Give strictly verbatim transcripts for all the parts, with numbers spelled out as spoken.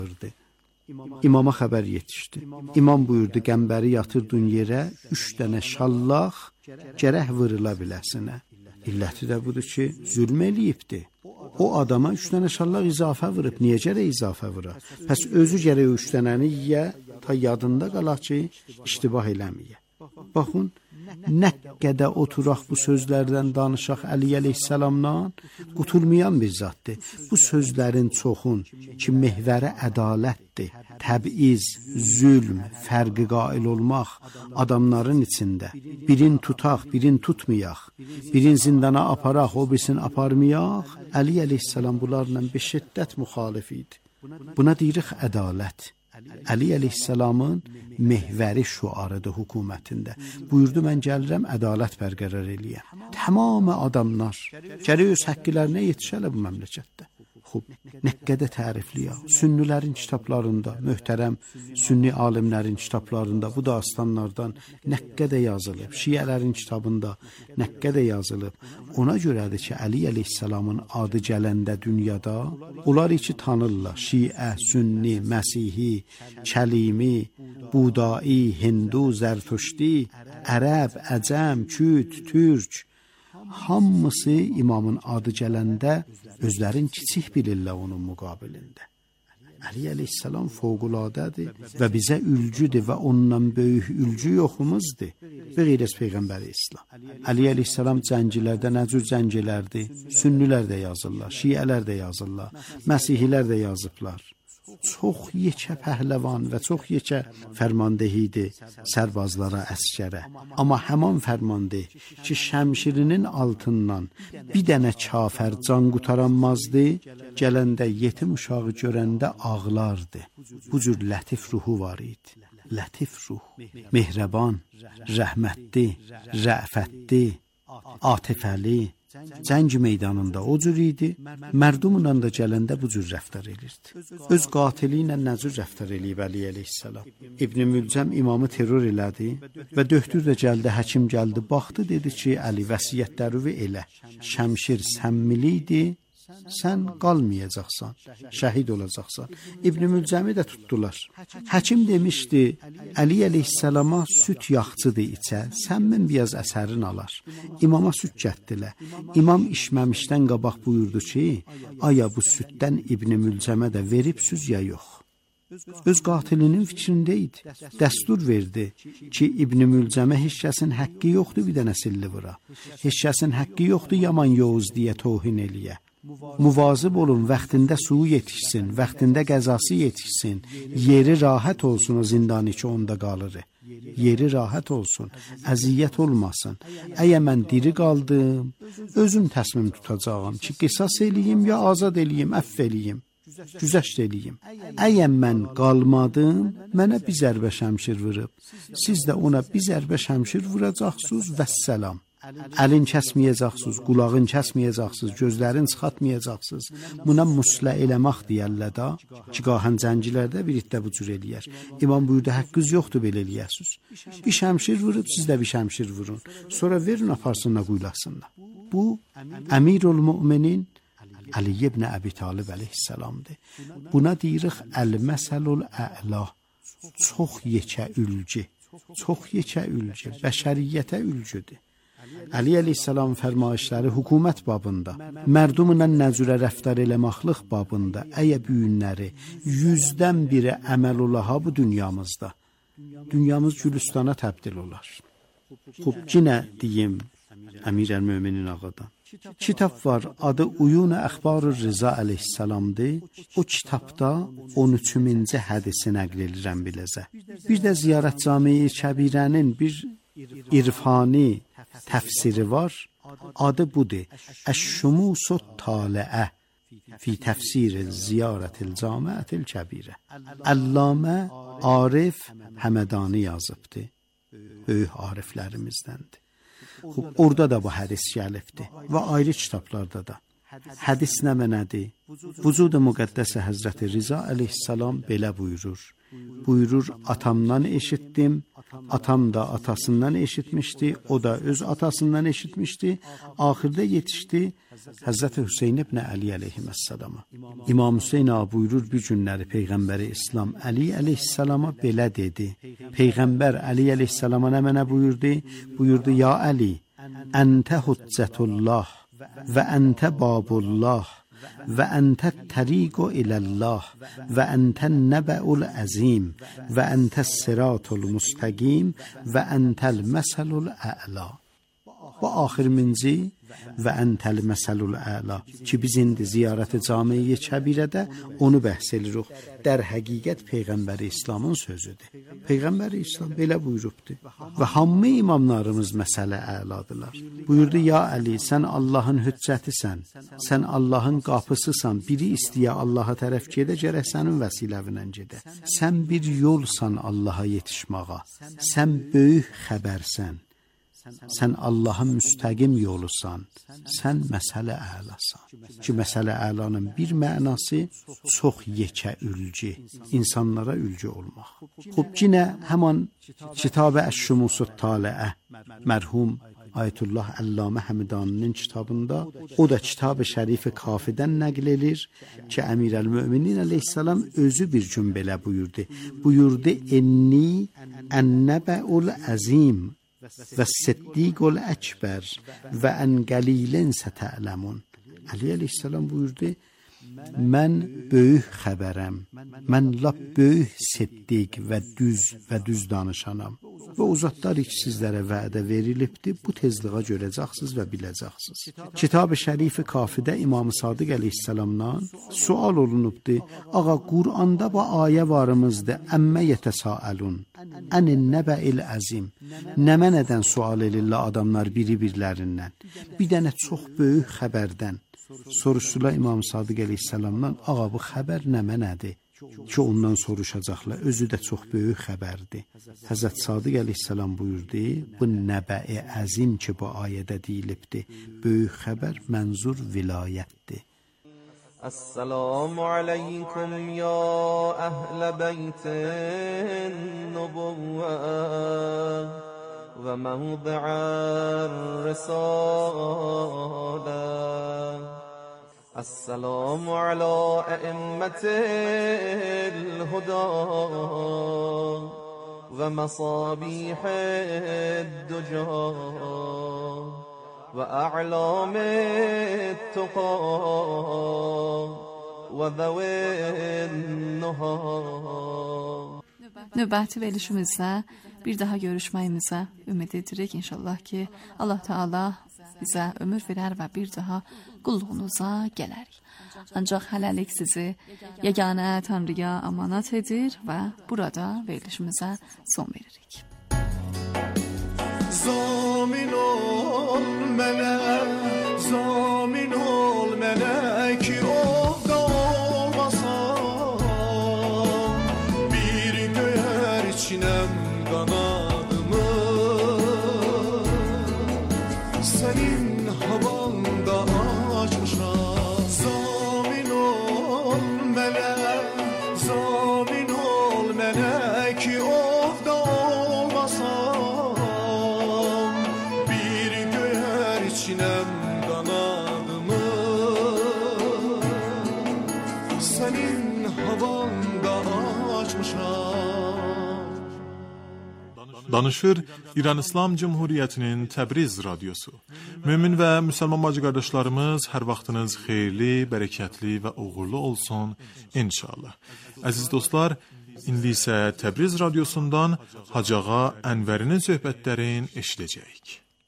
İmama xəbər yetişdi. İmam buyurdu, qəmbəri yatırdın yerə, üç dənə şallaq gərək vırıla biləsinə. İlləti də budur ki, zülm eləyibdi. O adama üç dənə şallaq izafə vırıb, niyə gərək izafə vıra? Pəs özü gərək üç dənəni yiyə, ta yadında qalaq ki, iştibah eləməyə. Baxın, nə qədər oturaq bu sözlərdən danışaq Əli əleyhissalamdan, qutulmayan bir zatdır. Bu sözlərin çoxun ki, mehvəri ədalətdir, təbiiz, zülm, fərqi qail olmaq adamların içində. Birin tutaq, birin tutmayaq, birin zindana aparaq, o birisini aparmayaq. Əli əleyhissalam bunlarla bir şiddət müxalif idi. Buna deyirik ədalət. Əli əleyhissalamın mehvəri şüarıdır hökumətində. Buyurdu, mən gəlirəm, ədalət bərqərar eləyəm. Tamamı adamlar gərək öz həqqlərinə yetişələ bu məmləkətdə. Xub, nə qədər tərifli ya. Sünnilərin kitablarında, möhtərəm sünni alimlərin kitablarında bu dastanlardan nə qədər yazılıb. Şiələrin kitabında nə qədər yazılıb. Ona görədir ki, Əli əleyhissalamın adı gələndə dünyada, onlar iki tanırlar. Şiə, sünni, Məsihi, Kəlimi, Budai, Hindu, Zərtuşti, Ərəb, Əcəm, Kürt, Türk, hamısı imamın adı gələndə özlərin kiçik bilirlər onun müqabilində. Əli əleyhissalam fövqüladədir və bizə ülcüdür və ondan böyük ülcü yoxumuzdur. Və qeyrəs Peyğəmbəri İslam. Əli əleyhissalam cəngələrdə nə cür cəngələrdir? Sünnilər də yazırlar, şiələr də yazırlar, məsihilər də yazıblar. Çox yekə pəhləvan və çox yekə fərmandehidir sərbazlara, əskərə. Amma həman fərmandeh ki, şəmşirinin altından bir dənə kafər can qutaranmazdı, gələndə yetim uşağı görəndə ağlardı. Bu cür lətif ruhu var idi. Lətif ruh, mehrəban, rəhmətli, rəfətli, atifəli, cəng meydanında o cür idi, mərdumla da gələndə bu cür rəftar edirdi. Öz qatili ilə nə cür rəftar eləyib Əli əleyhissalam? İbn Mülcəm imamı terror elədi və döhtür də gəldi, həkim gəldi, baxdı, dedi ki, Əli vəsiyyətləri elə, şəmşir səmmili idi, sən qalmayacaqsan, şəhid olacaqsan. İbn Mülcəmi də tutdular. Həkim demişdi, Əli əleyhissalama süt yaxçıdır içə, səmmin biraz əsərin alar. İmama süt gətdilər. İmam içməmişdən qabaq buyurdu ki, aya bu sütdən İbn Mülcəmə də veribsüz ya yox. Öz qatilinin fikrində idi. Dəstur verdi ki, İbn Mülcəmə heç kəsin haqqı yoxdur bir dənə silli vura. Heç kəsin haqqı yoxdur yaman yoğuz deyə tohin eləyə. Muvazib olun, vaxtında suyu yetişsin, vaxtında qəzası yetişsin, yeri rahat olsun o zindanı ki, onda qalır. Yeri rahat olsun, əziyyət olmasın. Əgər mən diri qaldım, özüm təsmim tutacağım ki, qisas eləyim ya azad eləyim, əff eləyim, güzəşt eləyim. Əgər mən qalmadım, mənə bir zərbə şəmşir vurub, siz də ona bir zərbə şəmşir vuracaqsınız, vəssalam. Əlin kəsməyəcəksiniz, qulağın kəsməyəcəksiniz, gözlərin çıxatmayacaqsınız. Buna muslə eləmək deyərlər da, ki, qahan cəngələrdə bir itdə bu cür eləyər. İmam buyurdu, haqqınız yoxdur belə eləyəsiniz. Bir şəmşir vurub, siz də bir şəmşir vurun. Sonra verin, aparsınlar, quylasınlar. Bu, Əmirul Müminin Əli ibn Əbi Talib əleyhissalamdır. Buna deyirik, əl-məsəlul ə'la, çox yekə ülgü, çox yekə ülgü, bəşəriyyətə ülgüdür. Əli əleyhissalam fərmayişləri hökumət babında, mərdumla nəzürə rəftar eləmaqlıq babında, əyə büyünləri, yüzdən biri əməl olaha bu dünyamızda. Dünyamız Gülüstana təbdil olar. Xub, yenə deyim, Əmir əl-Möminin ağadan. Kitab var, adı Uyun-u Əxbar-ı Rıza əleyhissalamdır. O kitabda on üçüncü hədisi nəql edirəm biləcə. Bir də Ziyarət Cami-i Kəbirənin bir irfani təfsiri var. Adı budur. Əş-Şumusut Taliə fi təfsir Ziyarətil Camiətil Kəbirə. Əllamə Arif Həmədani yazıbdır. Böyük ariflərimizdəndir. Orada da bu hədis gəlibdir və ayrı kitablarda da. Hədis nə mənədir? Vücud-u müqəddəs Həzrəti Rza əleyhissalam belə buyurur. Buyurur, atamdan eşitdim, atam da atasından eşitmişdi, o da öz atasından eşitmişdi. Axırda yetişdi Həzrəti Hüseyn ibn Əli əleyhissalama. İmam Hüseyn ağa buyurur, bir günləri Peyğəmbəri İslam Əli əleyhissalama belə dedi. Peyğəmbər Əli əleyhissalama nə mənə buyurdu? Buyurdu, ya Əli, əntə hüccətullah və əntə babullah və əntə təriqu iləllah və əntə nəbəul əzim və əntə sıratul müstəqim və əntəl məsəlul ə'la. Bu axırıncı və əntəl məsəlul ə'la ki, biz indi ziyarət-i cami-i Kəbirədə onu bəhs edirik. Dər həqiqət Peyğəmbəri İslamın sözüdür. Peyğəmbəri İslam belə buyurubdur. Və hamı imamlarımız məsələ əladılar. Buyurdu, ya Əli, sən Allahın hüccətisən, sən Allahın qapısısan, biri istəyə Allaha tərəf gedə, gərək sənin vəsiləvinə gedə. Sən bir yolsan Allaha yetişməğa, sən böyük xəbərsən. Sən Allahın müstəqim yolusan, sən məsələ əlasan. Ki, məsələ əlanın bir mənası çox yekə ülgü, insanlara ülgü olmaq. Xub, yenə həman Kitab-ı Əş-Şumusut Taliə, mərhum Ayətullah Əllamə Həmidaninin kitabında, o da Kitab-ı Şərif-i Kafidən nəql edir ki, Əmirəl-Möminin əleyhissalam özü bir gün belə buyurdu. Buyurdu, enni ən-nəbəul əzim və siddiqul əkbər və ən qəlilin sətələmun. Əli əleyhissalam buyurdu, mən böyük xəbərəm, mən lap böyük siddiq və düz və düz danışanam. Və o zatlar ki, sizlərə vədə verilibdir, bu tezliğə görəcəksiniz və biləcəksiniz. Kitab-ı Şərifi Kafidə İmam-ı Sadiq əleyhissalamdan sual olunubdur. Ağa, Qur'anda bu ayə varımızdır. Əmmə yətəsaəlun, ənin nəbəil əzim. Nəmə nədən sual edirlər adamlar biri-birlərindən? Bir dənə çox böyük xəbərdən. Soruşdular İmam Sadiq əleyhissalamdan, ağa, bu xəbər nəmə nədir? Ki, ondan soruşacaqlar, özü də çox böyük xəbərdir. Həzrət Sadiq əleyhissalam buyurdu, bu nəbəi əzim ki, bu ayədə deyilibdir, böyük xəbər mənzur vilayətdir. Əssəlamu aleykum ya əhlə beytin nubuvvə və məvdi'ər risalə. السلام على أئمة الهدى ومصابيح الدجى وأعلام التقى وذوي النهى. Növbəti verilişimizdə bir daha görüşməyimizə ümid edirik inşallah ki, Allah Teala bizə ömür verər və bir daha qulluğunuza gələrik. Ancaq hələlik sizi yeganə Tanrıya amanat edir və burada verilişimizə son veririk. Zamin ol mənə, zamin ol mənə ki ovda olmasam, bir göyərçinəm qanadımı, sənin havanda açmışam. Zamin ol mənə, zamin ol mənə ki ovda olmasam, bir göyərçinəm qanadımı, sənin havanda açmışam. Danışır İran İslam Cumhuriyyətinin Təbriz radiosu. Mömin və müsəlman bacı qardaşlarımız, hər vaxtınız xeyirli, bərəkətli və uğurlu olsun inşallah. Əziz dostlar, indi isə Təbriz radiosundan Hacı Ağa Ənvərinin söhbətlərini eşidəcəyik.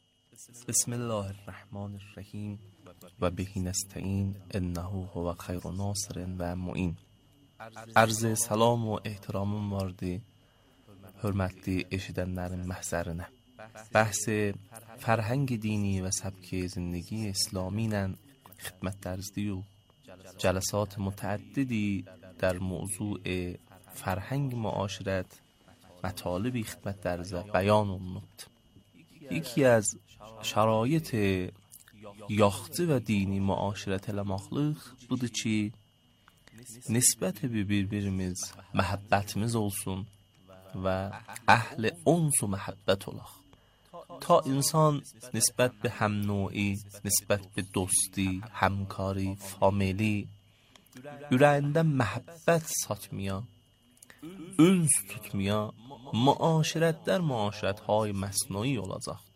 Bismillahirrahmanirrahim və bihi nəstəin innəhu huvə xeyru nasirin və mu'in. Ərz salam və ehtiramım vardı hörmətli eşidənlərin məhzərinə. Bəhsi fərhəng dini və səbki zindagi İslami ilə xidmətlərizdiyu. Cəlsat mütəəddidi در موضوع فرهنگ معاشرت مطالبی خدمت در بیان olunubdur. یکی از شرایط yaxçı və dini müaşirət eləmaqlıq budur ki, nisbət bir-birimiz məhəbbətimiz olsun və əhl-i uns-u məhəbbət olaq. تا insan nisbət bir həmnoi, nisbət bir dosti, həmkari, famili ürəyində məhəbbət satmaya, üns tutmaya, müaşirətlər müaşirəthay məsnui olacaqdır.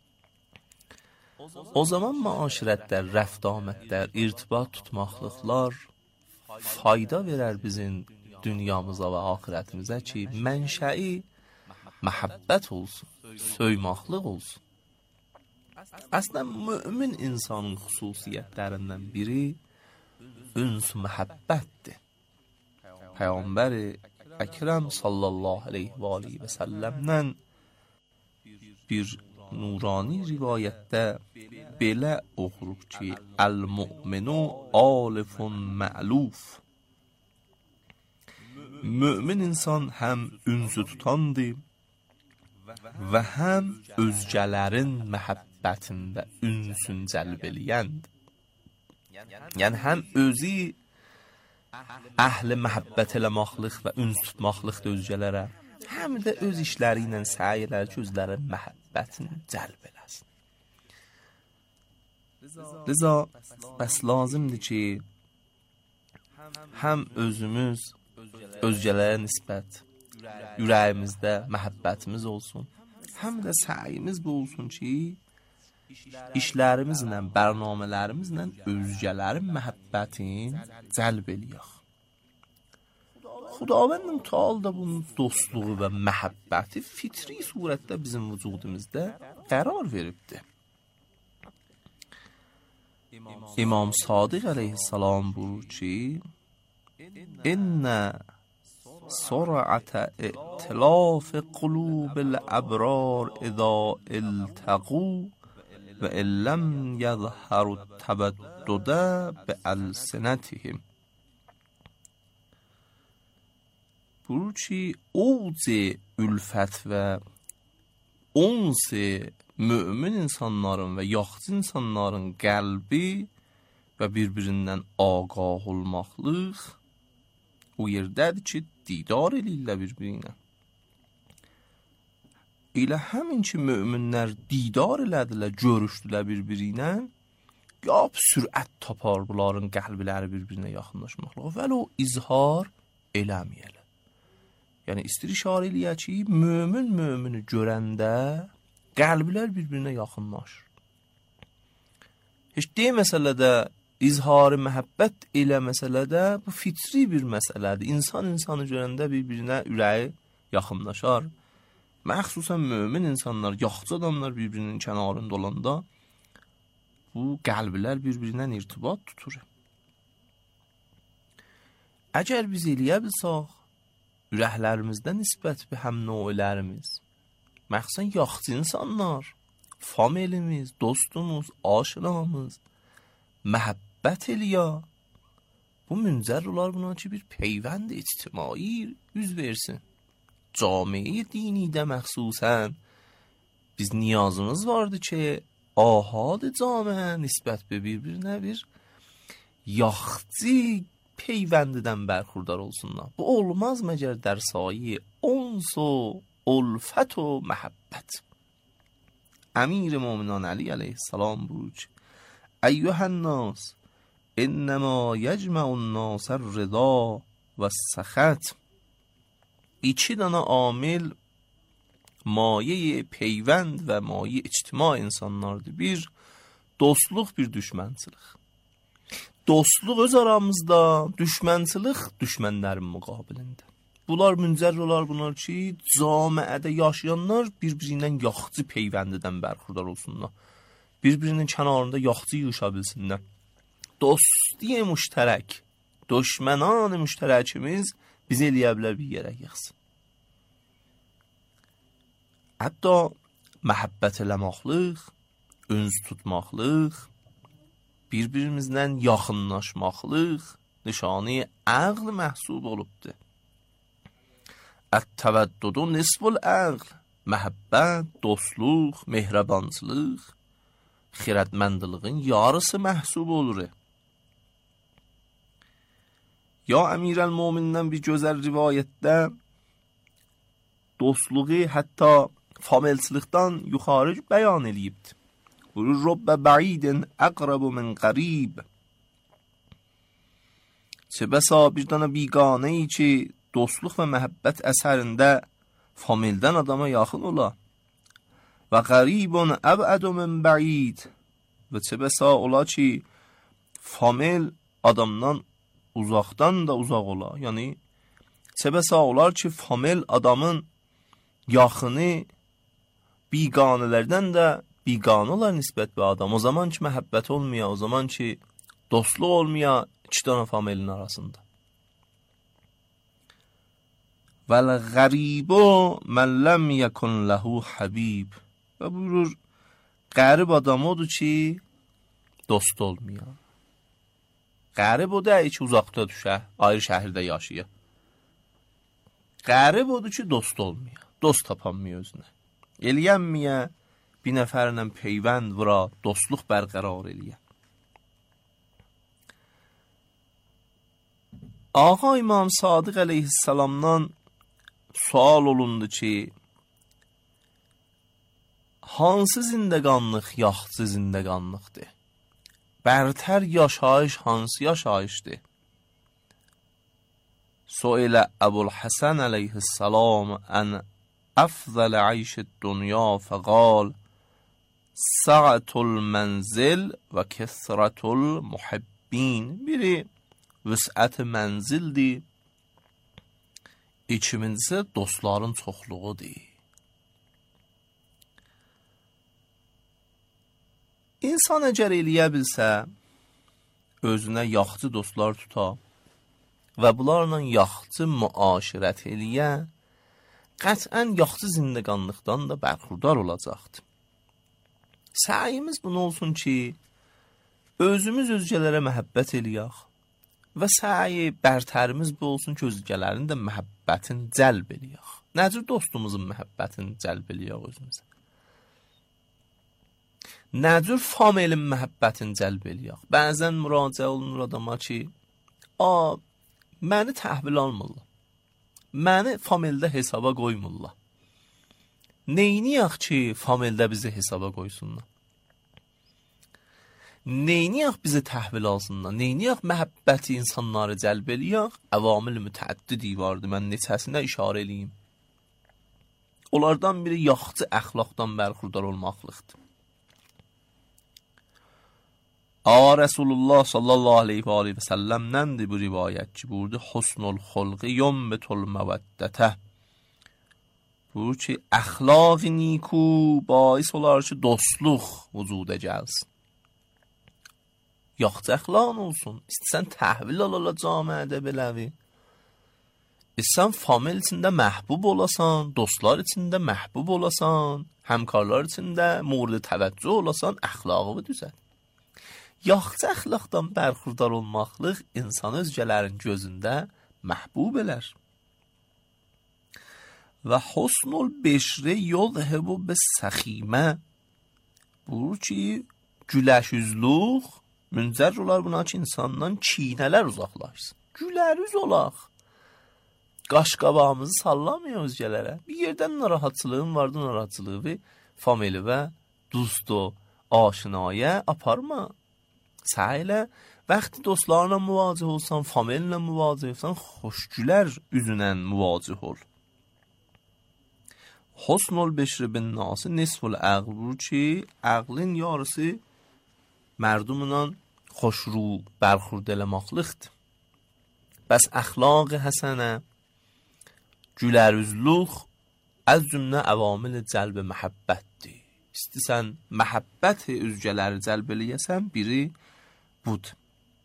O zaman müaşirətlər, rəftamətlər, irtibat tutmaqlıqlar fayda verər bizim dünyamıza və axirətimizə ki, mənşəi məhəbbət olsun, söymaqlıq olsun. Əslən, mümin insanın xüsusiyyətlərindən biri üns-u məhəbbətdir. Peyğəmbər-i Əkrəm sallallahu aleyhi və aleyhi və səlləmdən bir nurani rivayətdə belə oxuruq ki, əl-mu'minu alifun mə'luf. Mümin insan həm ünsü tutandır və həm özgələrin məhəbbətində ünsün cəlb eləyəndir. Yəni həm özü əhli məhəbbət eləmaqlıq və üns tutmaqlıqdır özgələrə, həm də öz işləri ilə səy elər ki, özlərin məhəbbətini cəlb eləsin. Liza, bəs lazımdır ki, həm özümüz özgələrə nisbət ürəyimizdə məhəbbətimiz olsun, həm də səyimiz bu olsun ki, işlərimizlə, bərnamələrimizlə özgələrin məhəbbətini cəlb eləyək. Xudavənd Təala da bunun dostluğu və məhəbbəti fitri surətdə bizim vücudumuzda qərar veribdir. İmam Sadiq əleyhissalam buyurur ki, İnnə sur'atə i'tilaf qulubil abrar iza iltaqu və illəm yəzhərut təbəddudə bi'əlsinətihim. Buyurur ki, oğuz ülfət və ons mümin insanların və yaxçı insanların qəlbi və bir-birindən ağah olmaqlıq o yerdədir ki, didar eləyirlər bir-birinə. Elə həmin ki, müminlər didar elədilər, görüşdülər bir-birinə, yap sürət tapar bunların qəlbləri bir-birinə yaxınlaşmaqla və o izhar eləməyələr. Yəni, istir işarə eləyək ki, mömin mömini görəndə qəlblər bir-birinə yaxınlaşır. Heç deyil məsələdə izharı məhəbbət elə məsələdə bu fitri bir məsələdir. İnsan insanı görəndə bir-birinə ürəyi yaxınlaşar. Məxsusən mömin insanlar, yaxçı adamlar bir-birinin kənarında olanda bu qəlblər bir-birindən irtibat tutur. Əgər biz eləyə bilsək, ürəklərimizdə nisbət bir həmnöylərimiz, məxsən yaxçı insanlar, familimiz, dostumuz, aşinamız məhəbbət eləyə, bu müncər olar buna ki, bir peyvənd ictimai yüz versin. Camiye dinidə məxsusən biz niyazımız vardı ki, ahad-ı camiə nisbət bir-birinə bir yaxçı peyvəndidən bərxurdar olsunlar. Bu olmaz məgər در سایه انس و الفت و محبت. امیر مومنان علی علیه السلام بود ایها الناس انما یجمع الناس الرضا و السخط. ایچی دانا عامل مایه پیوند و مایه اجتماع insanlardır. Bir, dostluq, bir düşmənçilik. Dostluq öz aramızda, düşmənçilik düşmənlərin müqabilində. Bunlar müncər olar bunlar ki, camiədə yaşayanlar bir-birindən yaxçı peyvəndidən bərxurdar olsunlar. Bir-birinin kənarında yaxçı yuşa bilsinlər. Dostiye müştərək, düşmənan müştərəkimiz biz eləyə bilər bir yerə yıxsın. Hətta məhəbbət eləmaqlıq, üns tutmaqlıq, bir-birimizdən yaxınlaşmaqlıq nişanı əql məhsub olubdur. Ət-təvəddudu nisbul əql, məhəbbət, dostluq, mehribançılıq xirətməndlığın yarısı məhsub olur. Ya Əmirəl-Möminindən bir gözəl rivayətdə dostluğu hətta familçilikdən yuxarı bəyan eləyibdir. Buyurur, Rəbbə bəidin əqrabu min qarib. Çə bəsa bir dənə biqanəyi ki, dostluq və məhəbbət əsərində famildən adama yaxın ola. Və qaribun əbədu min bəid. Və çə bəsa ola ki, famil adamdan uzaqdan da uzaq ola. Yəni, çə bəsa olar ki, famil adamın yaxını biqanələrdən də biqanə olar nisbət bir adam. O zaman ki, məhəbbət olmaya, o zaman ki, dostluq olmaya iki dənə familin arasında. Vəl-qəribu mən ləm yəkun ləhu həbib. Və buyurur, qərib adam odur ki, dost olmaya. Qərib o da ki, uzaqda düşə, ayrı şəhərdə yaşaya. Qərib odur ki, dost olmaya, dost tapanmaya özünə. Eləyənməyə, bir nəfərlə peyvənd vura, dostluq bərqərar eləyə. Ağa İmam Sadiq əleyhissalamdan sual olundu ki, hansı zindəqanlıq yaxçı zindəqanlıqdır? Bərtər yaşayış hansı yaşayışdır? Suilə Əbul Həsən əleyhissalam ən əfzəl əyş-i dünya fəqal sa'atul mənzil və kəsratul muhibbin. Biri vüsət mənzildir, ikincisi dostların çoxluğudur. İnsan əgər eləyə bilsə, özünə yaxçı dostlar tuta və bunlarla yaxçı müaşirət eləyə, qətən yaxçı zindəqanlıqdan da bərxurdar olacaqdır. Səyimiz bunu olsun ki, özümüz özgələrə məhəbbət eləyək və səyi bərtərimiz bu olsun ki, özgələrin də məhəbbətin cəlb eləyək. Nəcür dostumuzun məhəbbətini cəlb eləyək özümüzə? Nəcür familin məhəbbətini cəlb eləyək? Bəzən müraciə olunur adama ki, a, məni təhvil almırlar, məni famildə hesaba qoymurlar. Neyniyək ki, famildə bizi hesaba qoysunlar? Neyniyək bizi təhvil alsınlar? Neyniyək məhəbbəti insanları cəlb eləyək? Əvamil mütəəddidi vardır, mən neçəsinə işarə eləyim. Onlardan biri yaxçı əxlaqdan bərxurdar olmaqlıqdır. Ağa Resulullah sallallahu aleyhi və aleyhi və səlləmdəndir bu rivayət ki, burada husnul xulqi yombetul məvəddətə. Bu ki, əxlaq-ı niku bais olar ki, dostluq vücuda gəlsin. Yaxçı əxlaq olsun. İstəsən təhvil al-ala camiədə beləvi. İstəsən famil içində məhbub olasan, dostlar içində məhbub olasan, həmkarlar içində murd təvəccüh olasan, əxlaqı düzəl. Yaxçı əxlaqdan bərxurdar olmaqlıq insan özgələrin gözündə məhbub elər. Və husnul beşri yolhebu be səximə. Bu ki, güləş üzlük müncər olar buna ki, insandan çiynələr uzaqlaşsın. Gülərüz olaq. Qaş-qabağımızı sallamayaq özgələrə. Bir yerdən narahatçılığın vardı, narahatçılığı famili və dostu, aşinaya aparma. Səhiylə, vəxti dostlarla müvacih olsan, famillə müvacih olsan, xoşgülər üzünən müvacih ol. Husnul beşri bin nası nisful əql. Bu ki, əqlin yarısı mərdumla xoşru bərxurd eləmaqlıqdır. Bəs əxlaq-ı həsənə, gülərüzlük az cümlə əvamil cəlb məhəbbətdir. İstəsən məhəbbəti özgələri cəlb eləyəsən, biri budur.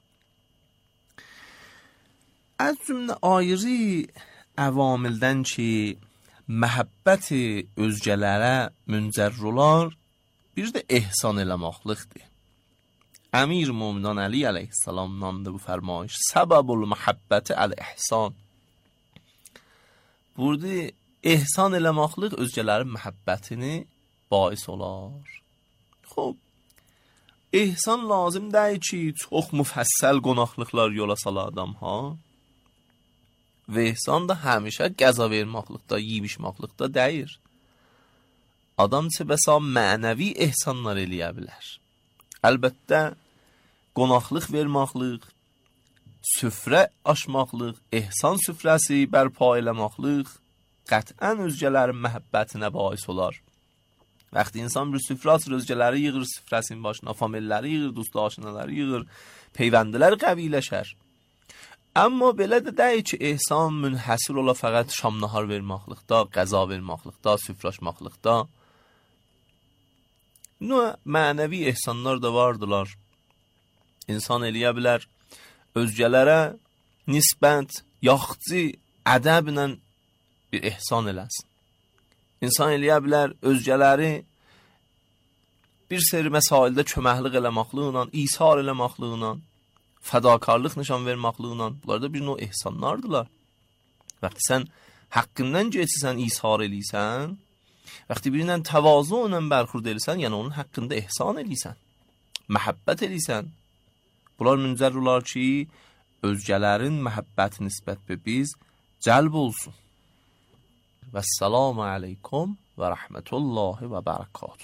Az cümlə ayrı əvamildən ki, məhəbbəti özgələrə müncər olar, bir də ehsan eləmaqlıqdır. Əmir-i-Möminin Əli əleyhissalamdan da bu fərmayış. Səbəbul məhəbbəti əl-ihsan. Burada ehsan eləmaqlıq özgələrin məhəbbətini bais olar. Xob, ehsan lazım deyil ki, çox müfəssəl qonaqlıqlar yola sala adam ha. Və ehsan da həmişə qəza verməklikdə, yeyib içməklikdə deyil. Adam çəbəsa mənəvi ehsanlar eləyə bilər. Əlbəttə, qonaqlıq verməklik, süfrə açmaqlıq, ehsan süfrəsi bərpa eləməklik qət'ən özgələrin məhəbbətinə bais olar. Vaxtı insan bir süfrə açır, özgələri yığır süfrəsinin başına, familləri yığır, dost-aşinaları yığır, peyvəndilər qəviləşər. Amma belə də deyil ki, ehsan münhəsir ola fəqət şam nahar verməklikdə, qəza verməklikdə, süfrə açmaqlıqda. Növ mənəvi ehsanlar da vardılar. İnsan eləyə bilər, özgələrə nisbət, yaxçı, ədəblə bir ehsan eləsin. İnsan eləyə bilər, özgələri bir seri məsaildə köməklik eləməkliğlə, isar eləməkliğlə, fədakarlıq nişan verməkliğlə, bunlar da bir növ ehsanlardılar. Vaxtı sən haqqından geçsən, isar eləysən, vaxtı birilə təvazu ilə bərxurd eləysən, yəni onun haqqında ehsan eləysən, məhəbbət eləysən. Bunlar müncər olar ki, özgələrin məhəbbəti nisbət və biz cəlb olsun. Vəssalamu aleykum və rəhmətullahi və bərəkatuhu.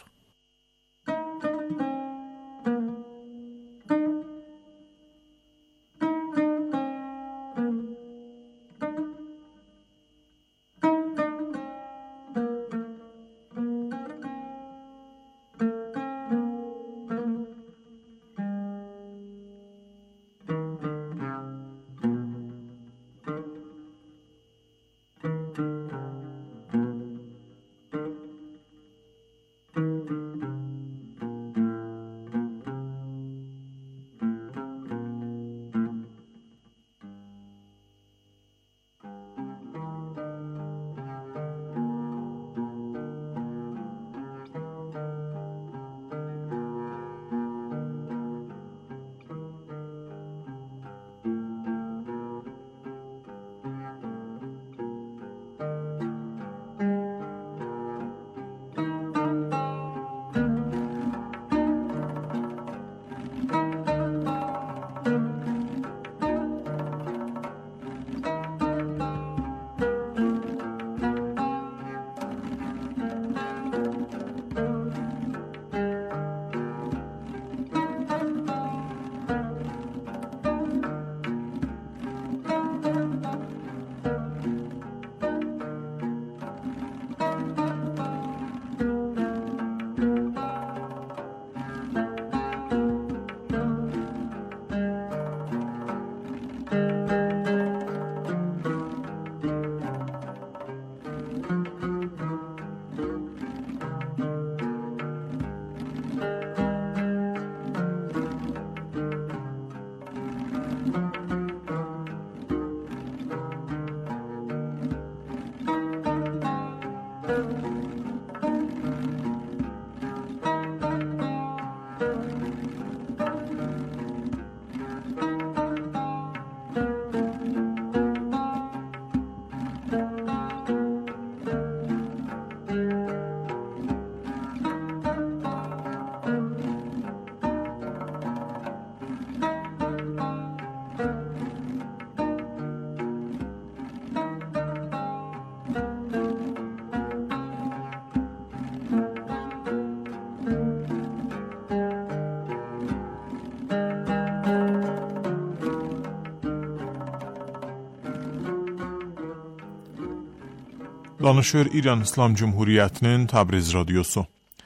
Danışır İran İslam Cumhuriyyətinin Təbriz radiosu.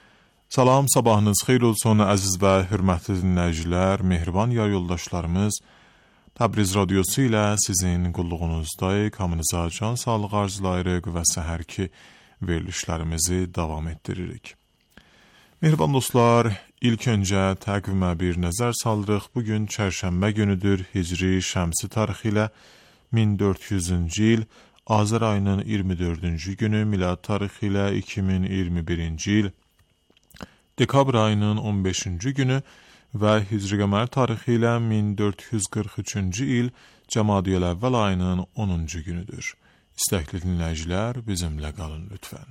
Salam, sabahınız xeyir olsun əziz və hörmətli dinləyicilər, mehriban yar yoldaşlarımız. Təbriz radiosu ilə sizin qulluğunuzdayıq, hamınıza can sağlıq arzulayırıq və səhərki verilişlərimizi davam etdiririk. Mehriban dostlar, ilk öncə təqvimə bir nəzər saldırıq. Bugün çərşənbə günüdür, Hicri Şəmsi tarixi ilə min dörd yüzüncü il, Azər ayının iyirmi dördüncü günü, milad tarixi ilə iki min iyirmi birinci il, dekabr ayının on beşinci günü və Hicri qəmər tarixi ilə min dörd yüz qırx üçüncü il, Cəmadiyəl əvvəl ayının onuncu günüdür. İstəkli dinləyicilər, bizimlə qalın lütfən.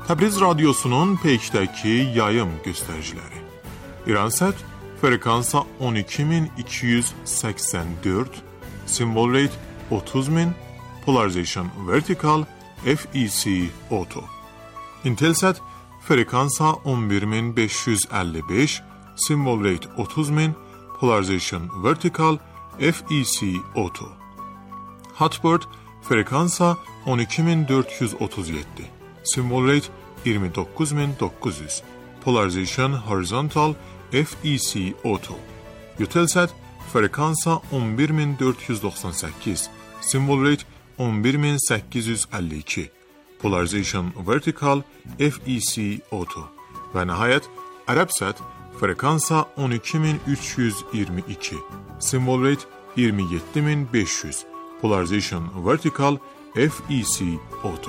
Təbriz Radyosu'nun peykdəki yayım göstəriciləri. İransat frekansa on iki min iki yüz səksən dörd, symbol rate otuz min, polarization vertical, F E C auto. Intelsat frekansa on bir min beş yüz əlli beş, symbol rate otuz min, polarization vertical, F E C auto. Hotbird frekansa on iki min dörd yüz otuz yeddi, symbol rate iyirmi dokuz min dokuz yüz, polarization horizontal, F E C auto. Eutelsat frekansa on bir min dörd yüz doxsan səkkiz, symbol rate on bir min səkkiz yüz əlli iki, polarization vertical, F E C auto. Və nəhayət Arabsat frekansa on iki min üç yüz iyirmi iki, symbol rate iyirmi yeddi min beş yüz, polarization vertical, F E C auto.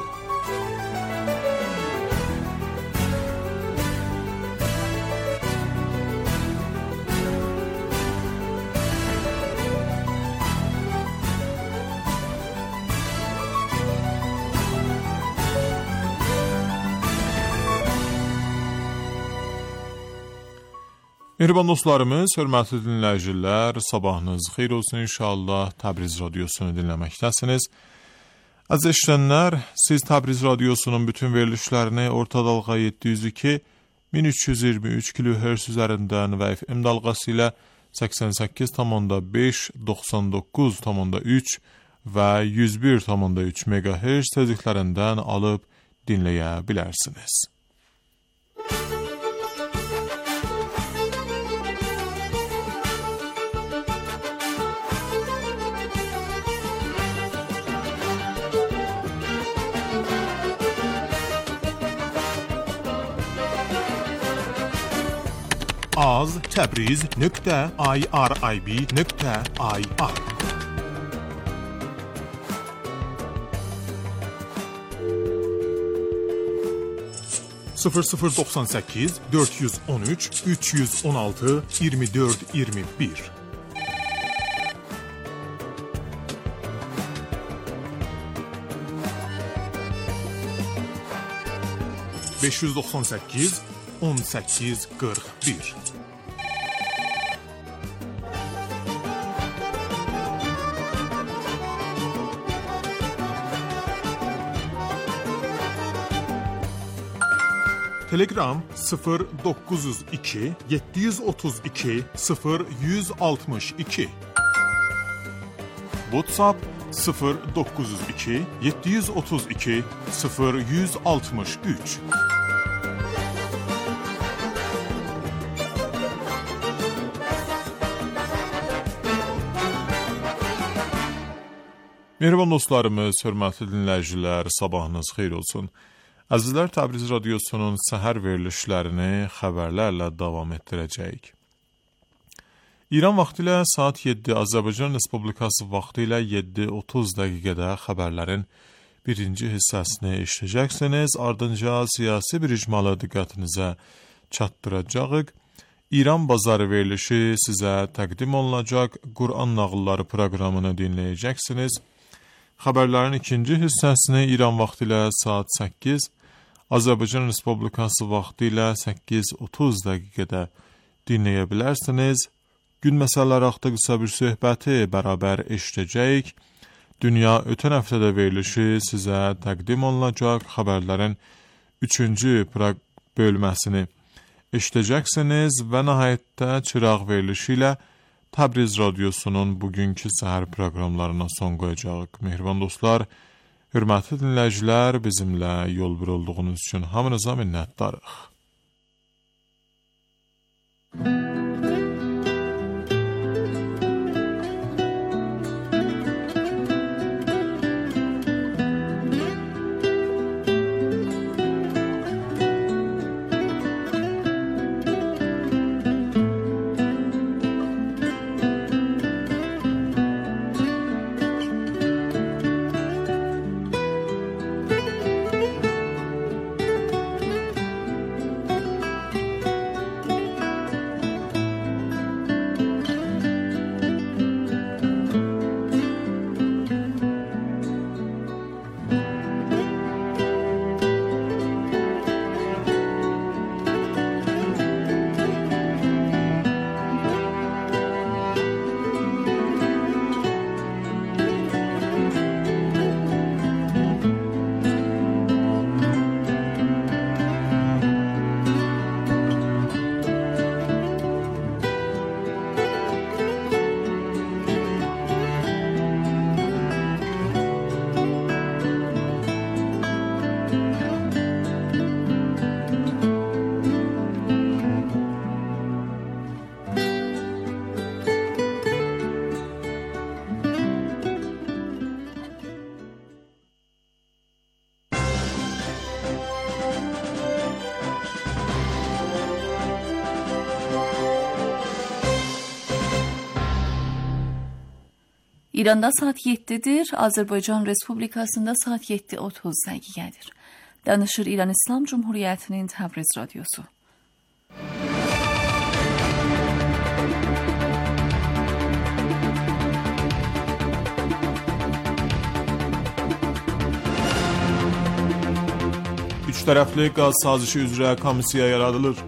Mehriban dostlarımız, hörmətli dinləyicilər, sabahınız xeyir olsun inşallah. Təbriz Radyosunu dinləməkdəsiniz. Əziz eşidənlər, siz Təbriz Radyosunun bütün verilişlərini orta dalğa yeddi yüz iki min üç yüz iyirmi üç kilohertz üzərindən və F M dalğası ilə səksən səkkiz tam beş, doxsan doqquz tam üç və yüz bir tam üç megahertz tezliklərindən alıb dinləyə bilərsiniz. az təbriz nöqtə irib nöqtə ir sıfır sıfır doxsan səkkiz dörd yüz on üç üç yüz on altı iyirmi dörd iyirmi bir beş yüz doxsan səkkiz on səkkiz qırx bir Telegram sıfır doqquz yüz iki yeddi yüz otuz iki sıfır yüz altmış iki WhatsApp sıfır doqquz yüz iki yeddi yüz otuz iki sıfır yüz altmış üç Mehriban dostlarımız, hörmətli dinləyicilər, sabahınız xeyir olsun. Əzizlər, Təbriz Radyosunun səhər verilişlərini xəbərlərlə davam etdirəcəyik. İran vaxtı ilə saat yeddi, Azərbaycan Respublikası vaxtı ilə yeddi otuz dəqiqədə xəbərlərin birinci hissəsini eşidəcəksiniz. Ardınca siyasi bir icmalı diqqətinizə çatdıracağıq. İran bazarı verilişi sizə təqdim olunacaq. Quran nağılları proqramını dinləyəcəksiniz. Xəbərlərin ikinci hissəsini İran vaxtı ilə saat səkkiz, Azərbaycan Respublikası vaxtı ilə səkkiz otuz dəqiqədə dinləyə bilərsiniz. Gün məsələləri haqqında qısa bir söhbəti bərabər eşidəcəyik. Dünya ötən həftədə verilişi sizə təqdim olunacaq. Xəbərlərin üçüncü bölməsini eşidəcəksiniz və nəhayətdə çıraq verilişi ilə Təbriz Radyosunun bugünkü səhər proqramlarına son qoyacaq. Mehriban dostlar, hörmətli dinləyicilər, bizimlə yol bir olduğunuz üçün hamınıza minnətdarıq. İranda saat yeddidir, Azərbaycan Respublikasında saat yeddi otuz dəqiqədir. Danışır İran İslam Cumhuriyyətinin Təbriz Radyosu. Üç tərəfli qaz sazişi üzrə komissiya yaradılır.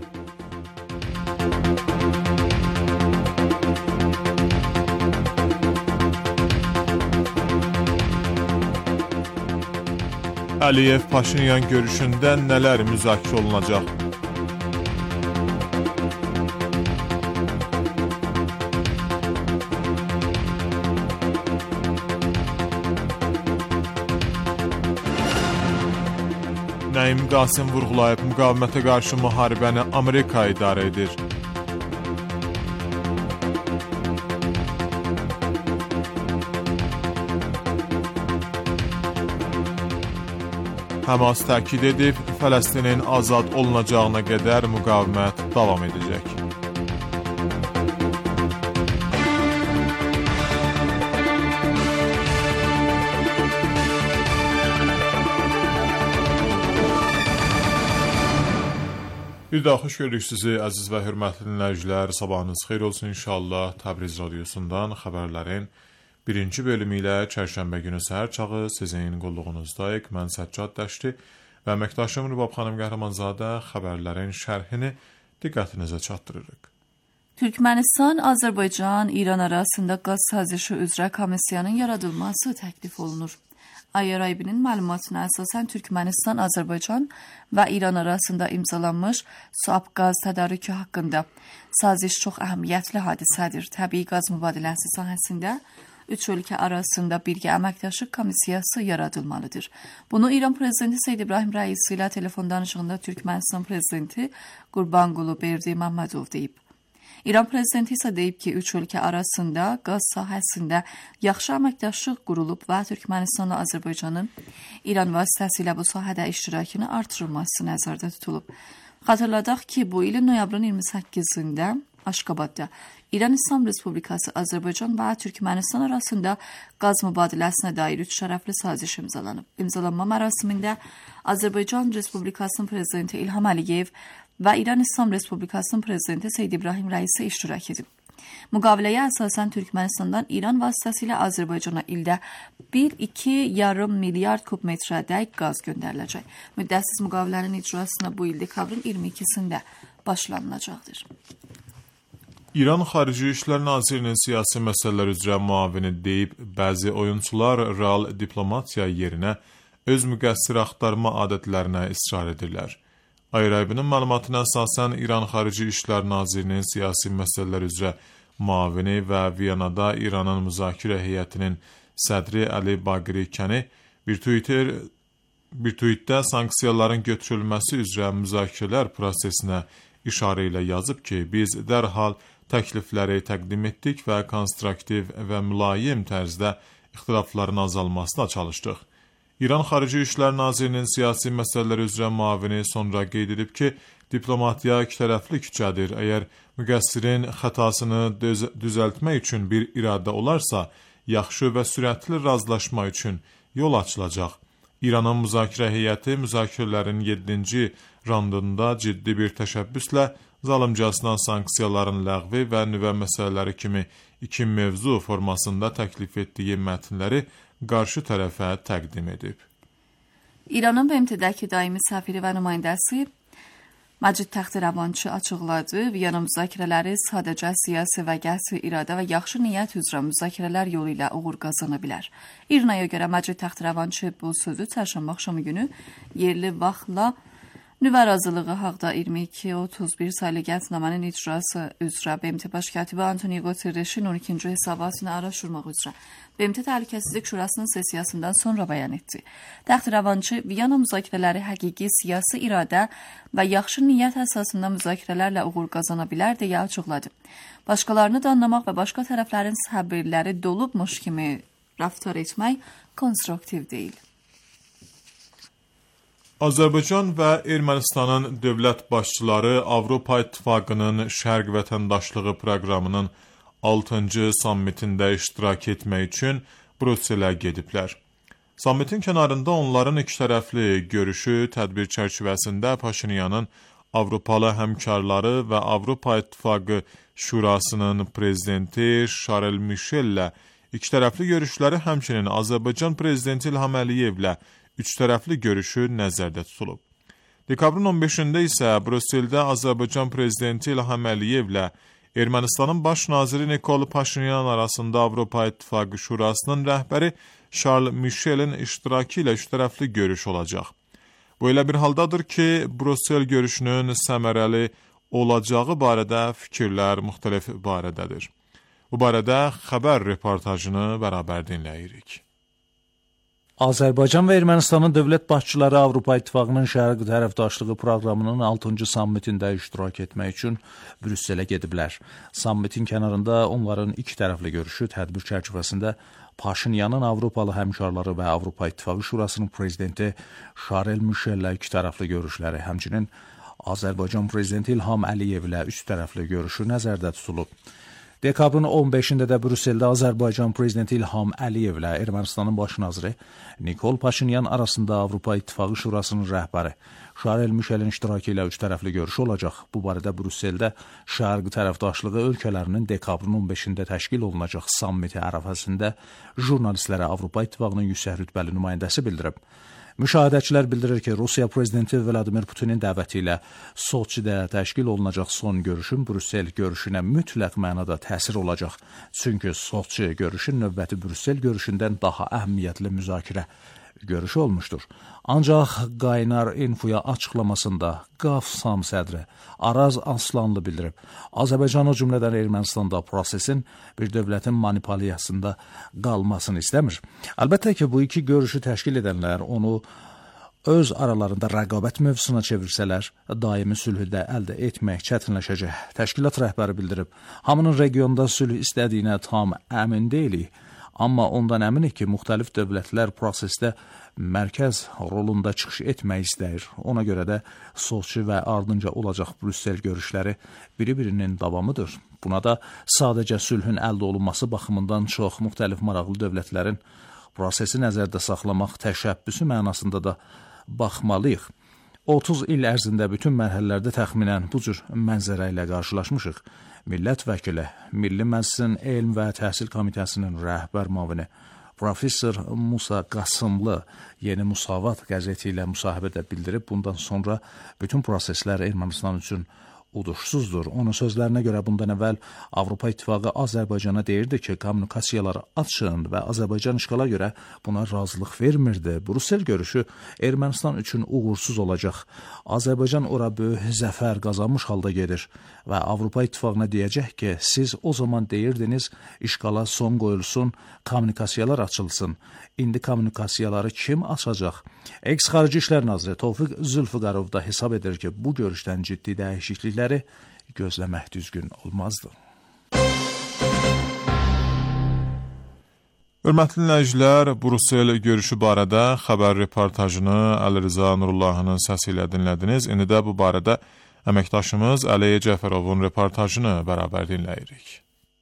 Əliyev Paşinyan görüşündə nələr müzakirə olunacaq? Nəim Qasım vurğulayıb, müqavimətə qarşı müharibəni Amerika idarə edir. Həmas təkid edib, Fələstinin azad olunacağına qədər müqavimət davam edəcək. Bir daha xoş gördük sizi, əziz və hörmətli dinləyicilər. Sabahınız xeyir olsun inşallah. Təbriz Radyosundan xəbərlərin birinci bölümü ilə çərşənbə günü səhər çağı sizin qulluğunuzdayıq. Mən Səccad Dəşti və əməkdaşım Rübab xanım Qəhrəmanzadə xəbərlərin şərhini diqqətinizə çatdırırıq. Türkmenistan, Azərbaycan, İran arasında qaz sazişi üzrə komissiyanın yaradılması təklif olunur. I R I B'nin məlumatına əsasən Türkmenistan, Azərbaycan və İran arasında imzalanmış Suab qaz tədarükü haqqında saziş çox əhəmiyyətli hadisədir. Təbii qaz mübadiləsi sahəsində üç ölkə arasında birgə əməkdaşlıq komissiyası yaradılmalıdır. Bunu İran prezidenti Seyyid İbrahim Rəisi ilə telefon danışığında Türkmenistan prezidenti Qurbanqulu Berdiməmmədov deyib. İran prezidenti isə deyib ki, üç ölkə arasında qaz sahəsində yaxşı əməkdaşlıq qurulub və Türkmenistanla Azərbaycanın İran vasitəsilə bu sahədə iştirakını artırılması nəzərdə tutulub. Xatırladaq ki, bu ilin noyabrın iyirmi səkkizində Aşqabadda İran İslam Respublikası, Azərbaycan və Türkmenistan arasında qaz mübadiləsinə dair üç şərəfli saziş imzalanıb. İmzalanma mərasimində Azərbaycan Respublikasının prezidenti İlham Əliyev və İran İslam Respublikasının prezidenti Seyyid İbrahim Rəisi iştirak edib. Müqaviləyə əsasən Türkmenistandan İran vasitəsilə Azərbaycana ildə bir iki yarım milyard kub metrədək qaz göndəriləcək. Müddətsiz müqavilənin icrasına bu il dekabrın iyirmi ikisində başlanılacaqdır. İran Xarici İşlər Nazirinin siyasi məsələlər üzrə müavini deyib, bəzi oyunçular real diplomatiya yerinə öz müqəssir axtarma adətlərinə israr edirlər. I R I B'nin məlumatına əsasən İran Xarici İşlər Nazirinin siyasi məsələlər üzrə müavini və Viyanada İranın müzakirə heyətinin sədri Əli Baqirikəni bir Twitter bir tweetdə sanksiyaların götürülməsi üzrə müzakirələr prosesinə işarə ilə yazıb ki, biz dərhal təklifləri təqdim etdik və konstruktiv və mülayim tərzdə ixtilafların azalmasına çalışdıq. İran Xarici İşlər Nazirinin siyasi məsələlər üzrə müavini sonra qeyd edib ki, diplomatiya ikitərəfli küçədir. Əgər müqəssirin xətasını düz düzəltmək üçün bir iradə olarsa, yaxşı və sürətli razılaşma üçün yol açılacaq. İranın müzakirə heyəti müzakirələrin yeddinci randında ciddi bir təşəbbüslə zalımcasına sanksiyaların ləğvi və nüvə məsələləri kimi iki mövzu formasında təklif etdiyi mətnləri qarşı tərəfə təqdim edib. İranın B M T-dəki daimi səfiri və nümayəndəsi Macid Taxtirəvançı açıqladı, Viyana müzakirələri sadəcə siyasi və qəsri iradə və yaxşı niyyət üzrə müzakirələr yolu ilə uğur qazana bilər. İrnaya görə Macid Taxtirəvançı bu sözü çərşənbə axşamı günü yerli vaxtla nüvə razılığı haqda iyirmi iki otuz bir saylı qətnamənin icrası üzrə B M T Baş katibi Antoni Guterreşin on ikinci hesabatını araşdırmaq üzrə B M T Təhlükəsizlik Şurasının sessiyasından sonra bəyan etdi. Taxtirəvançı Viyana müzakirələri həqiqi siyasi iradə və yaxşı niyyət əsasında müzakirələrlə uğur qazana bilər deyə açıqladı. Başqalarını da anlamaq və başqa tərəflərin səbirləri dolubmuş kimi rəftar etmək konstruktiv deyil. Azərbaycan və Ermənistanın dövlət başçıları Avropa İttifaqının Şərq vətəndaşlığı proqramının altıncı sammitində iştirak etmək üçün Brüsselə gediblər. Sammitin kənarında onların ikitərəfli görüşü tədbir çərçivəsində Paşinyanın Avropalı həmkarları və Avropa İttifaqı Şurasının prezidenti Şarl Mişellə ikitərəfli görüşləri, həmçinin Azərbaycan prezidenti İlham Əliyevlə üçtərəfli görüşü nəzərdə tutulub. Dekabrın on beşində isə Brüsseldə Azərbaycan prezidenti İlham Əliyevlə Ermənistanın baş naziri Nikol Paşinyan arasında Avropa İttifaqı Şurasının rəhbəri Şarl Mişelin iştirakı ilə üçtərəfli görüş olacaq. Bu elə bir haldadır ki, Brüssel görüşünün səmərəli olacağı barədə fikirlər müxtəlif barədədir. Bu barədə xəbər reportajını bərabər dinləyirik. Azərbaycan və Ermənistanın dövlət başçıları Avropa İttifaqının şərq tərəfdaşlığı proqramının altıncı sammitində iştirak etmək üçün Brüsselə gediblər. Sammitin kənarında onların iki tərəfli görüşü tədbir çərçivəsində Paşinyanın Avropalı həmkarları və Avropa İttifaqı Şurasının prezidenti Şarl Mişellə iki tərəfli görüşləri, həmçinin Azərbaycan prezidenti İlham Əliyevlə üç tərəfli görüşü nəzərdə tutulub. Dekabrın on beşində də Brüsseldə Azərbaycan prezidenti İlham Əliyevlə Ermənistanın baş naziri Nikol Paşinyan arasında Avropa İttifaqı Şurasının rəhbəri Şarl Mişelin iştirakı ilə üç tərəfli görüş olacaq. Bu barədə Brüsseldə şərq tərəfdaşlığı ölkələrinin dekabrın on beşində təşkil olunacaq sammiti ərəfəsində jurnalistlərə Avropa İttifaqının yüksək rütbəli nümayəndəsi bildirib. Müşahidəçilər bildirir ki, Rusiya prezidenti Vladimir Putinin dəvəti ilə Soçidə təşkil olunacaq son görüşün Brüssel görüşünə mütləq mənada təsir olacaq. Çünki Soçi görüşü növbəti Brüssel görüşündən daha əhəmiyyətli müzakirə görüşü olmuşdur. Ancaq Qaynar Infoya açıqlamasında Qafsam sədri Araz Aslanlı bildirib, Azərbaycan o cümlədən Ermənistanda prosesin bir dövlətin manipulyasında qalmasını istəmir. Əlbəttə ki, bu iki görüşü təşkil edənlər onu öz aralarında rəqabət mövzusuna çevirsələr, daimi sülhü də əldə etmək çətinləşəcək. Təşkilat rəhbəri bildirib, hamının regionda sülh istədiyinə tam əmin deyilik. Amma ondan əminik ki, müxtəlif dövlətlər prosesdə mərkəz rolunda çıxış etmək istəyir. Ona görə də Soçi və ardınca olacaq Brüssel görüşləri biri-birinin davamıdır. Buna da sadəcə sülhün əldə olunması baxımından çox müxtəlif maraqlı dövlətlərin prosesi nəzərdə saxlamaq təşəbbüsü mənasında da baxmalıyıq. otuz il ərzində bütün mərhələlərdə təxminən bu cür mənzərə ilə qarşılaşmışıq. Millət vəkili, Milli Məclisin Elm və Təhsil Komitəsinin rəhbər müavini Professor Musa Qasımlı Yeni Musavat qəzeti ilə müsahibədə bildirib, bundan sonra bütün proseslər Ermənistan üçün uduşsuzdur. Onun sözlərinə görə bundan əvvəl Avropa İttifaqı Azərbaycana deyirdi ki, kommunikasiyaları açın və Azərbaycan işğala görə buna razılıq vermirdi. Brüssel görüşü Ermənistan üçün uğursuz olacaq. Azərbaycan ora böyük zəfər qazanmış halda gedir və Avropa İttifaqına deyəcək ki, siz o zaman deyirdiniz, işğala son qoyulsun, kommunikasiyalar açılsın. İndi kommunikasiyaları kim açacaq? Eks-Xarici İşlər Naziri Tofiq Zülfüqarov da hesab edir ki, bu görüşdən ciddi dəyişiklikləri gözləmək düzgün olmazdı. Hörmətli dinləyicilər, Brüssel görüşü barədə xəbər reportajını Əli Rıza Nurullahının səsi ilə dinlədiniz. İndi də bu barədə əməkdaşımız Əli Cəfərovun reportajını bərabər dinləyirik.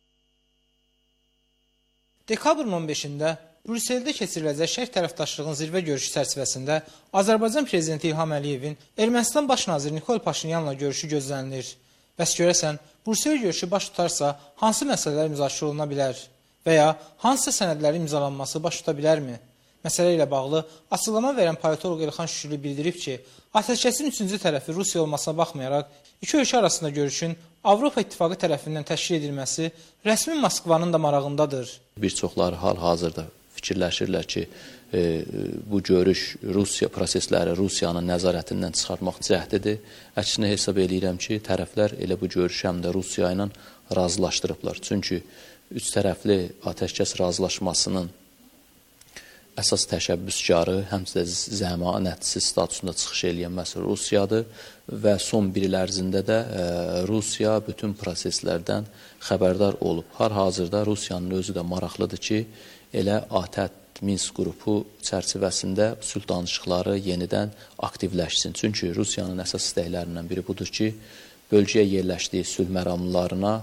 Dekabrın on beşində Brüsseldə keçiriləcək şərq tərəfdaşlığın zirvə görüşü çərçivəsində Azərbaycan prezidenti İlham Əliyevin Ermənistan baş naziri Nikol Paşinyanla görüşü gözlənilir. Bəs görəsən, Brüssel görüşü baş tutarsa hansı məsələlər müzakirə oluna bilər və ya hansısa sənədlərin imzalanması baş tuta bilərmi? Məsələ ilə bağlı açıqlama verən politoloq Elxan Şüşülü bildirib ki, atəşkəsin üçüncü tərəfi Rusiya olmasına baxmayaraq, iki ölkə arasında görüşün Avropa İttifaqı tərəfindən təşkil edilməsi rəsmi Moskvanın da marağındadır. Bir çoxları hal-hazırda fikirləşirlər ki, e, bu görüş Rusiya prosesləri Rusiyanın nəzarətindən çıxartmaq cəhdidir. Əksinə hesab edirəm ki, tərəflər elə bu görüşü həm də Rusiya ilə razılaşdırıblar. Çünki üç tərəfli atəşkəs razılaşmasının əsas təşəbbüskarı, həmçə də zəmanətsiz statusunda çıxış edən məhz Rusiyadır və son bir il ərzində də e, Rusiya bütün proseslərdən xəbərdar olub. Hal-hazırda Rusiyanın özü də maraqlıdır ki, elə ATƏT Minsk qrupu çərçivəsində sülh danışıqları yenidən aktivləşsin. Çünki Rusiyanın əsas istəklərindən biri budur ki, bölgəyə yerləşdiyi sülh məramlarına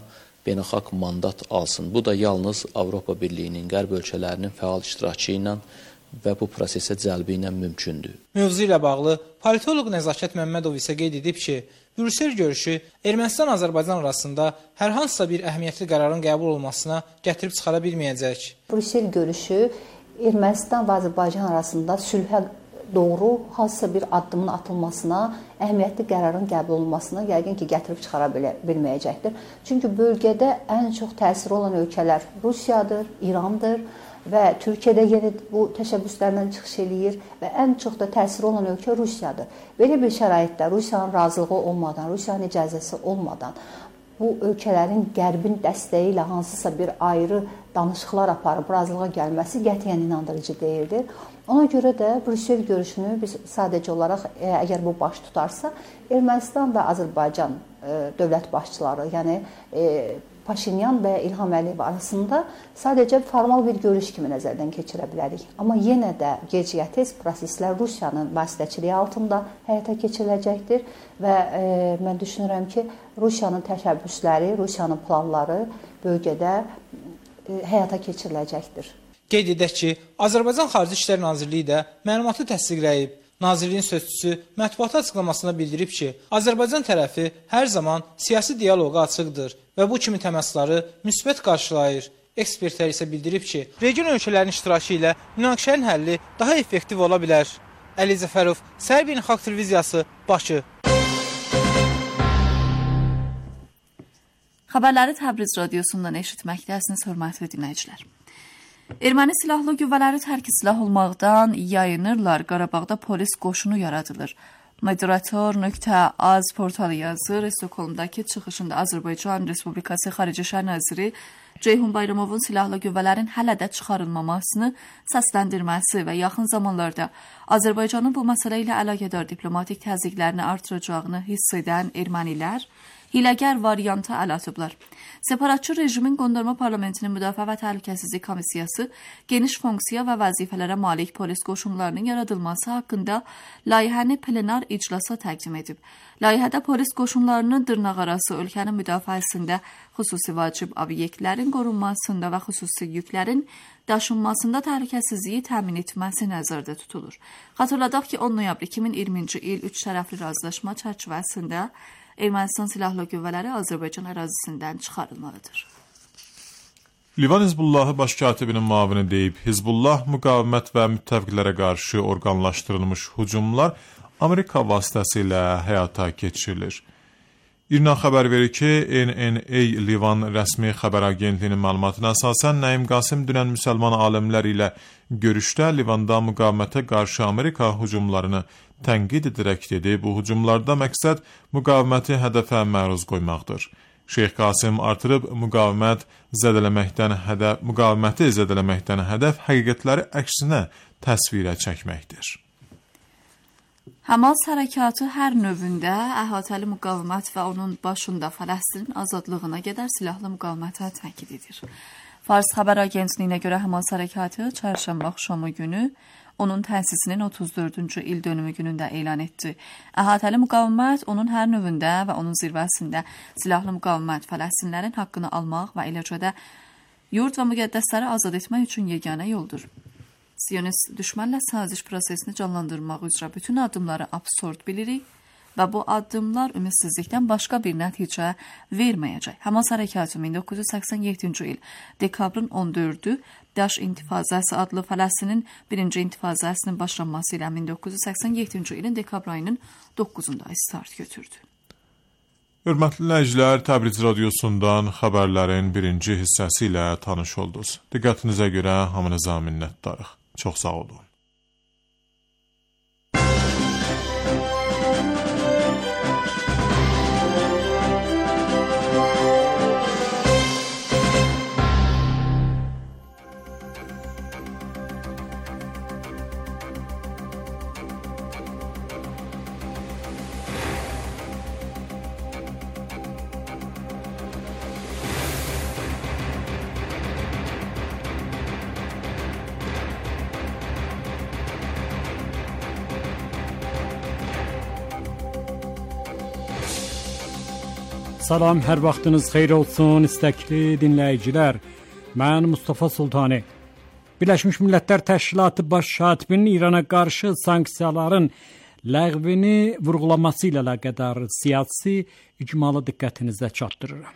beynəlxalq mandat alsın. Bu da yalnız Avropa Birliyinin qərb ölkələrinin fəal iştirakı ilə və bu prosesə cəlbi ilə mümkündür. Mövzu ilə bağlı politoloq Nəzakət Məmmədov isə qeyd edib ki, Brüssel görüşü Ermənistan-Azərbaycan arasında hər hansısa bir əhəmiyyətli qərarın qəbul olmasına gətirib çıxara bilməyəcək. Brüssel görüşü Ermənistan və Azərbaycan arasında sülhə doğru hansısa bir addımın atılmasına, əhəmiyyətli qərarın qəbul olunmasına yəqin ki, gətirib çıxara bilməyəcəkdir. Çünki bölgədə ən çox təsiri olan ölkələr Rusiyadır, İrandır və Türkiyədə yenə bu təşəbbüslərdən çıxış eləyir və ən çox da təsiri olan ölkə Rusiyadır. Belə bir şəraitdə Rusiyanın razılığı olmadan, Rusiyanın icazəsi olmadan bu ölkələrin qərbin dəstəyi ilə hansısa bir ayrı danışıqlar aparıb razılığa gəlməsi qətiyyən inandırıcı deyildir. Ona görə də Brüssel görüşünü biz sadəcə olaraq e, əgər bu baş tutarsa, Ermənistan və Azərbaycan e, dövlət başçıları, yəni e, Paşinyan və İlham Əliyev arasında sadəcə formal bir görüş kimi nəzərdən keçirə bilərik. Amma yenə də gec-ya tez proseslər Rusiyanın vasitəçiliyi altında həyata keçiriləcəkdir və e, mən düşünürəm ki, Rusiyanın təşəbbüsləri, Rusiyanın planları bölgədə e, həyata keçiriləcəkdir. Qeyd edək ki, Azərbaycan Xarici İşlər Nazirliyi də məlumatı təsdiqləyib. Nazirliyin sözçüsü mətbuata açıqlamasında bildirib ki, Azərbaycan tərəfi hər zaman siyasi dialoqa açıqdır və bu kimi təmasları müsbət qarşılayır. Ekspertlər isə bildirib ki, region ölkələrin iştirakı ilə münaqişənin həlli daha effektiv ola bilər. Əli Zəfərov, Səhər Beynəlxalq Televiziyası, Bakı. Xəbərləri Təbriz radiosundan eşitməkdəsiniz, hörmətli dinləyicilər. Erməni silahlı qüvvələri tərk silah olmaqdan yayınırlar, Qarabağda polis qoşunu yaradılır. Moderator nöqtə az portalı yazır, Stokholmdakı çıxışında Azərbaycan Respublikası Xarici İşlər Naziri Ceyhun Bayramovun silahlı qüvvələrin hələ də çıxarılmamasını səsləndirməsi və yaxın zamanlarda Azərbaycanın bu məsələ ilə əlaqədar diplomatik təzyiqlərini artıracağını hiss edən ermənilər hiləgər variantı əl atıblar. Separatçı rejimin qondurma parlamentinin müdafiə və təhlükəsizlik komissiyası geniş funksiya və vəzifələrə malik polis qoşunlarının yaradılması haqqında layihəni plenar iclasa təqdim edib. Layihədə polis qoşunlarının dırnaqarası ölkənin müdafiəsində xüsusi vacib obyektlərin qorunmasında və xüsusi yüklərin daşınmasında təhlükəsizliyi təmin etməsi nəzərdə tutulur. Xatırladaq ki, on noyabr iki min iyirminci il üç tərəfli razılaşma çərçivəsində Ermənistan silahlı qüvvələri Azərbaycan ərazisindən çıxarılmalıdır. Livan Hizbullahı baş katibinin müavini deyib, Hizbullah müqavimət və müttəfiqlərə qarşı orqanlaşdırılmış hücumlar Amerika vasitəsilə həyata keçirilir. İrna xəbər verir ki, N N A Livan rəsmi xəbər agentliyinin məlumatına əsasən Nəim Qasim dünən müsəlman alimlər ilə görüşdə Livanda müqavimətə qarşı Amerika hücumlarını tənqid edərək dedi, bu hücumlarda məqsəd müqaviməti hədəfə məruz qoymaqdır. Şeyx Qasim artırıb müqavimət zədələməkdən hədəf, müqaviməti zədələməkdən hədəf həqiqətləri əksinə təsvirə çəkməkdir. Həmas hərəkatı hər növündə əhatəli müqavimət və onun başında Fələstinin azadlığına qədər silahlı müqavimətə təkid edir. Fars xəbər agentliyinə görə Həmas hərəkatı çərşənbə axşamı günü onun təsisinin otuz dördüncü il dönümü günündə elan etdi. Əhatəli müqavimət onun hər növündə və onun zirvəsində silahlı müqavimət Fələstinlərin haqqını almaq və eləcə də yurt və müqəddəsləri azad etmək üçün yeganə yoldur. Siyonist düşmənlə saziş prosesini canlandırmaq üzrə bütün addımları absurd bilirik və bu addımlar ümidsizlikdən başqa bir nəticə verməyəcək. Həmas hərəkatı min doqquz yüz səksən yeddinci il dekabrın on dördü Daş İntifazəsi adlı Fələstinin birinci intifazəsinin başlanması ilə min doqquz yüz səksən yeddinci ilin dekabr ayının doqquzunda start götürdü. Hörmətli dinləyicilər, Təbriz radiosundan xəbərlərin birinci hissəsi ilə tanış oldunuz. Diqqətinizə görə hamınıza minnətdarıq. Çox sağ olun. Salam, hər vaxtınız xeyir olsun, istəkli dinləyicilər. Mən Mustafa Sultani. Birləşmiş Millətlər Təşkilatı Baş Katibinin İrana qarşı sanksiyaların ləğvini vurğulaması ilə əlaqədar siyasi icmalı diqqətinizə çatdırıram.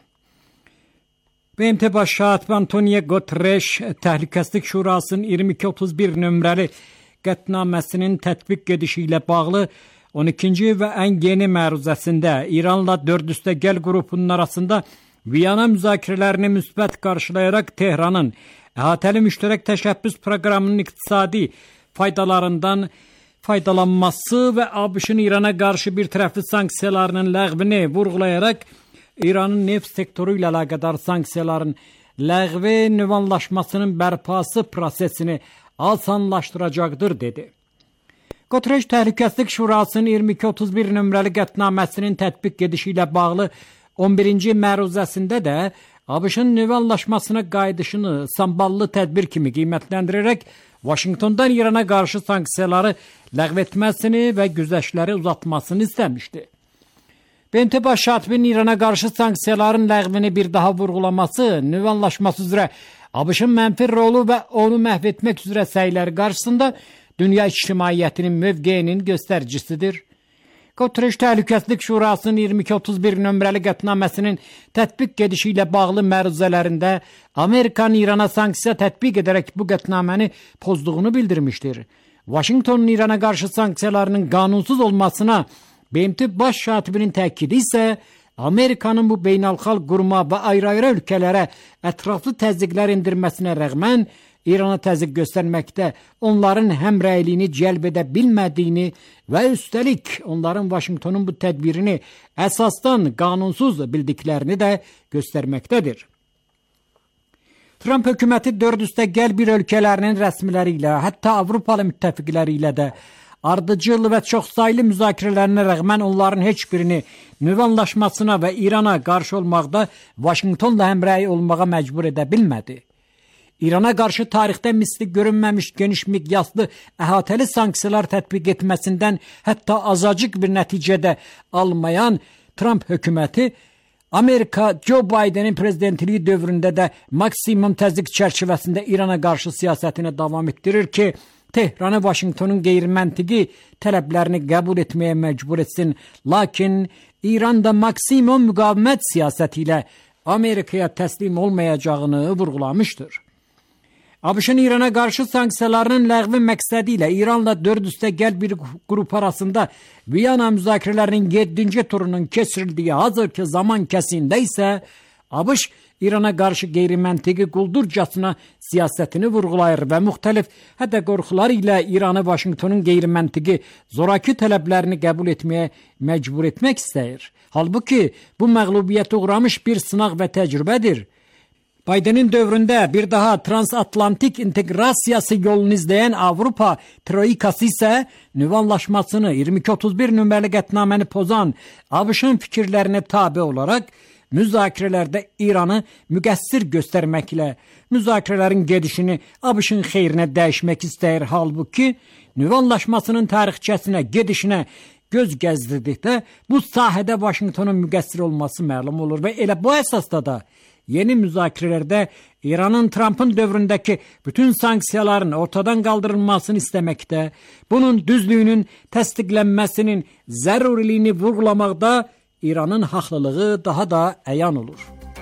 B M T Baş Katibi Antonio Guterres Təhlükəsizlik Şurasının iyirmi iki otuz bir nömrəli qətnaməsinin tətbiq edişi ilə bağlı on ikinci və ən yeni məruzəsində İranla dörd üstə gəl qrupunun arasında Viyana müzakirələrini müsbət qarşılayaraq Tehranın əhatəli müştərək təşəbbüs proqramının iqtisadi faydalarından faydalanması və ABŞ-ın İrana qarşı bir tərəfli sanksiyalarının ləğvini vurğulayaraq İranın neft sektoru ilə əlaqədar sanksiyaların ləğvi nüvə anlaşmasının bərpası prosesini asanlaşdıracaqdır dedi. Guterres Təhlükəsizlik Şurasının iyirmi iki otuz bir nömrəli qətnaməsinin tətbiq edişi ilə bağlı on birinci məruzəsində də ABŞ-ın nüvə anlaşmasına qayıdışını samballı tədbir kimi qiymətləndirərək Vaşinqtondan İrana qarşı sanksiyaları ləğv etməsini və güzəştləri uzatmasını istəmişdi. B M T Baş Katibinin İrana qarşı sanksiyaların ləğvini bir daha vurğulaması nüvə anlaşması üzrə ABŞ-ın mənfi rolu və onu məhv etmək üzrə səyləri qarşısında dünya ictimaiyyətinin mövqeyinin göstəricisidir. Guterres Təhlükəsizlik Şurasının iyirmi iki otuz bir nömrəli qətnaməsinin tətbiq edişi ilə bağlı məruzələrində Amerikanın İrana sanksiya tətbiq edərək bu qətnaməni pozduğunu bildirmişdir. Vaşinqtonun İrana qarşı sanksiyalarının qanunsuz olmasına B M T Baş Katibinin təkidi isə Amerikanın bu beynəlxalq quruma və ayrı-ayrı ölkələrə ətraflı təzyiqlər endirməsinə rəğmən İrana təzyiq göstərməkdə onların həmrəyliyini cəlb edə bilmədiyini və üstəlik onların Vaşinqtonun bu tədbirini əsasdan qanunsuz bildiklərini də göstərməkdədir. Trump hökuməti dörd üstə gəl bir ölkələrinin rəsmiləri ilə, hətta Avropalı müttəfiqləri ilə də ardıcıl və çoxsaylı müzakirələrinə rəğmən onların heç birini nüvə anlaşmasına və İrana qarşı olmaqda Vaşinqtonla həmrəy olmağa məcbur edə bilmədi. İrana qarşı tarixdə misli görünməmiş geniş miqyaslı əhatəli sanksiyalar tətbiq etməsindən hətta azacıq bir nəticədə almayan Trump hökuməti Amerika Joe Bidenin prezidentliyi dövründə də maksimum təzyiq çərçivəsində İrana qarşı siyasətini davam etdirir ki, Tehranı Vaşinqtonun qeyri-məntiqi tələblərini qəbul etməyə məcbur etsin. Lakin İran da maksimum müqavimət siyasəti ilə Amerikaya təslim olmayacağını vurğulamışdır. ABŞ-ın İrana qarşı sanksiyalarının ləğvi məqsədi ilə İranla dörd üstə gəl bir qrup arasında Viyana müzakirələrinin yeddinci turunun keçirildiyi hazırki zaman kəsində isə ABŞ İrana qarşı qeyri-məntiqi quldurcasına siyasətini vurğulayır və müxtəlif hətta qorxular ilə İranı Vaşinqtonun qeyri-məntiqi zoraki tələblərini qəbul etməyə məcbur etmək istəyir. Halbuki bu məğlubiyyətə uğramış bir sınaq və təcrübədir. Bidenin dövründə bir daha transatlantik inteqrasiyası yolunu izləyən Avropa troikası isə nüvə anlaşmasını iyirmi iki otuz bir nömrəli qətnaməni pozan ABŞ-ın fikirlərinə tabe olaraq müzakirələrdə İranı müqəssir göstərməklə müzakirələrin gedişini ABŞ-ın xeyrinə dəyişmək istəyir. Halbuki nüvə anlaşmasının tarixçəsinə, gedişinə göz gəzdirdikdə bu sahədə Vaşinqtonun müqəssir olması məlum olur və elə bu əsasda da yeni müzakirələrdə İranın Trump'ın dövründəki bütün sanksiyaların ortadan qaldırılmasını istəməkdə, bunun düzlüyünün təsdiqlənməsinin zəruriliyini vurğulamaqda İranın haqlılığı daha da əyan olur.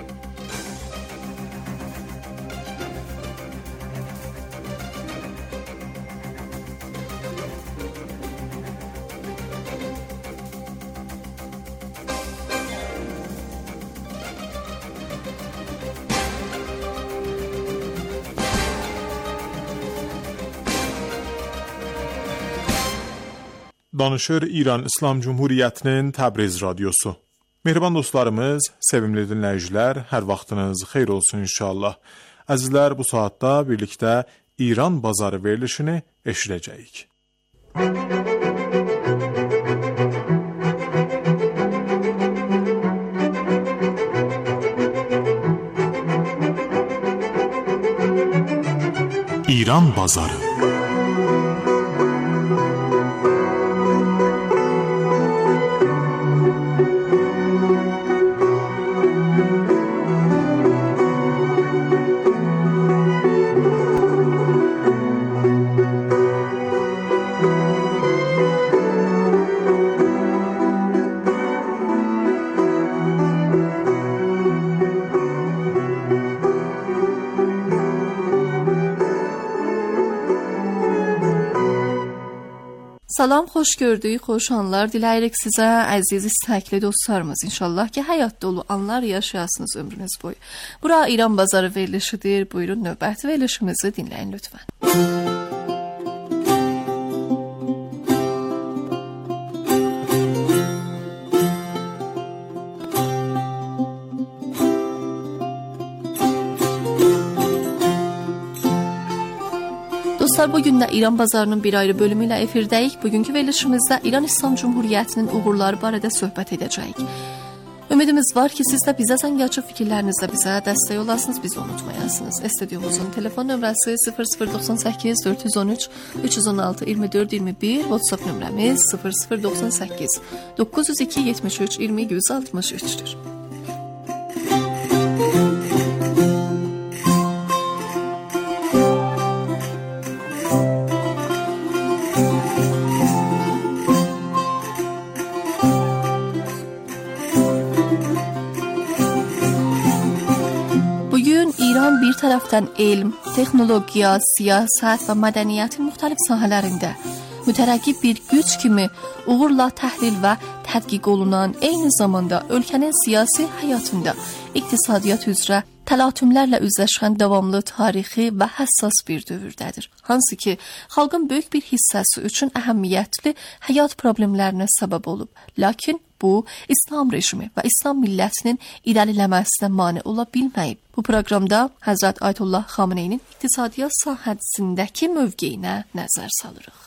Danışır İran İslam Cumhuriyyətinin Təbriz radiosu. Mehriban dostlarımız, sevimli dinləyicilər, hər vaxtınız xeyir olsun inşallah. Əzizlər, bu saatda birlikdə İran bazarı verilişini eşidəcəyik. İran bazarı. Salam, xoş gördük, xoş anlar diləyirik sizə, əziz istəkli dostlarımız. İnşallah ki, həyat dolu anlar yaşayasınız ömrünüz boyu. Bura İran Bazarı verilişidir. Buyurun, növbəti verilişimizi dinləyin lütfən. Dostlar, bugün də İran bazarının bir ayrı bölümü ilə efirdəyik. Bugünkü verilişimizdə İran İslam Cumhuriyyətinin uğurları barədə söhbət edəcəyik. Ümidimiz var ki, siz də bizə zəng açıb fikirlərinizlə bizə dəstək olasınız, bizi unutmayasınız. Studiomuzun telefon nömrəsi sıfır sıfır doxsan səkkiz dörd yüz on üç üç yüz on altı iyirmi dörd iyirmi bir, WhatsApp nömrəmiz sıfır sıfır doxsan səkkiz doqquz yüz iki yetmiş üç iyirmi yüz altmış üçdür. Bir tərəfdən elm, texnologiya, siyasət və mədəniyyətin müxtəlif sahələrində mütərəqqib bir güc kimi uğurla təhlil və tədqiq olunan, eyni zamanda ölkənin siyasi həyatında iqtisadiyyat üzrə təlatümlərlə üzləşən davamlı tarixi və həssas bir dövrdədir. Hansı ki, xalqın böyük bir hissəsi üçün əhəmiyyətli həyat problemlərinə səbəb olub. Lakin bu, İslam rejimi və İslam millətinin irəliləməsinə mane ola bilməyib. Bu proqramda Həzrət Ayətullah Xameneyinin iqtisadiyyat sahəsindəki mövqeyinə nəzər salırıq.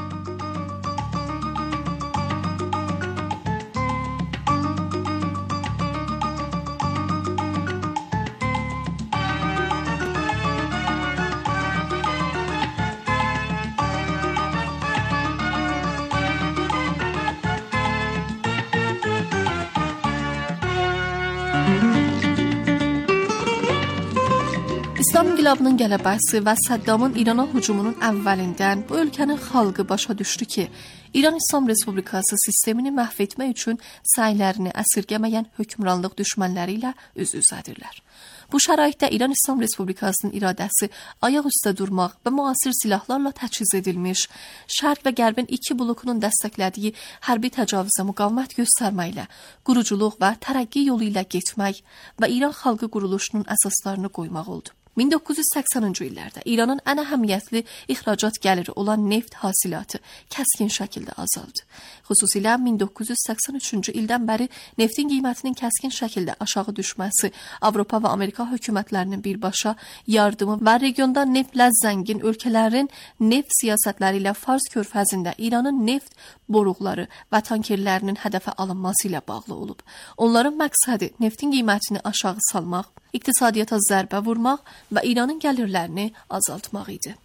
İslam inqilabının qələbəsi və Səddamın İrana hücumunun əvvəlindən bu ölkənin xalqı başa düşdü ki, İran İslam Respublikası sistemini məhv etmək üçün səylərini əsirgəməyən hökmranlıq düşmənləri ilə üz-üzədirlər. Bu şəraitdə İran İslam Respublikasının iradəsi ayaq üstə durmaq və müasir silahlarla təchiz edilmiş, Şərq və Qərbin iki blokunun dəstəklədiyi hərbi təcavüzə müqavimət göstərməklə, quruculuq və tərəqqi yolu ilə getmək və İran xalqı quruluşunun əsaslarını qoymaq oldu. min doqquz yüz səksəninci illərdə İranın ən əhəmiyyətli ixracat gəliri olan neft hasilatı kəskin şəkildə azaldı. Xüsusilə min doqquz yüz səksən üçüncü ildən bəri neftin qiymətinin kəskin şəkildə aşağı düşməsi, Avropa və Amerika hökumətlərinin birbaşa yardımı və regionda neftlə zəngin ölkələrin neft siyasətləri ilə Fars körfəzində İranın neft boruqları və tankerlərinin hədəfə alınması ilə bağlı olub. Onların məqsədi neftin qiymətini aşağı salmaq, iqtisadiyyata zərbə vurmaq və İranın gəlirlərini azaltmaq idi.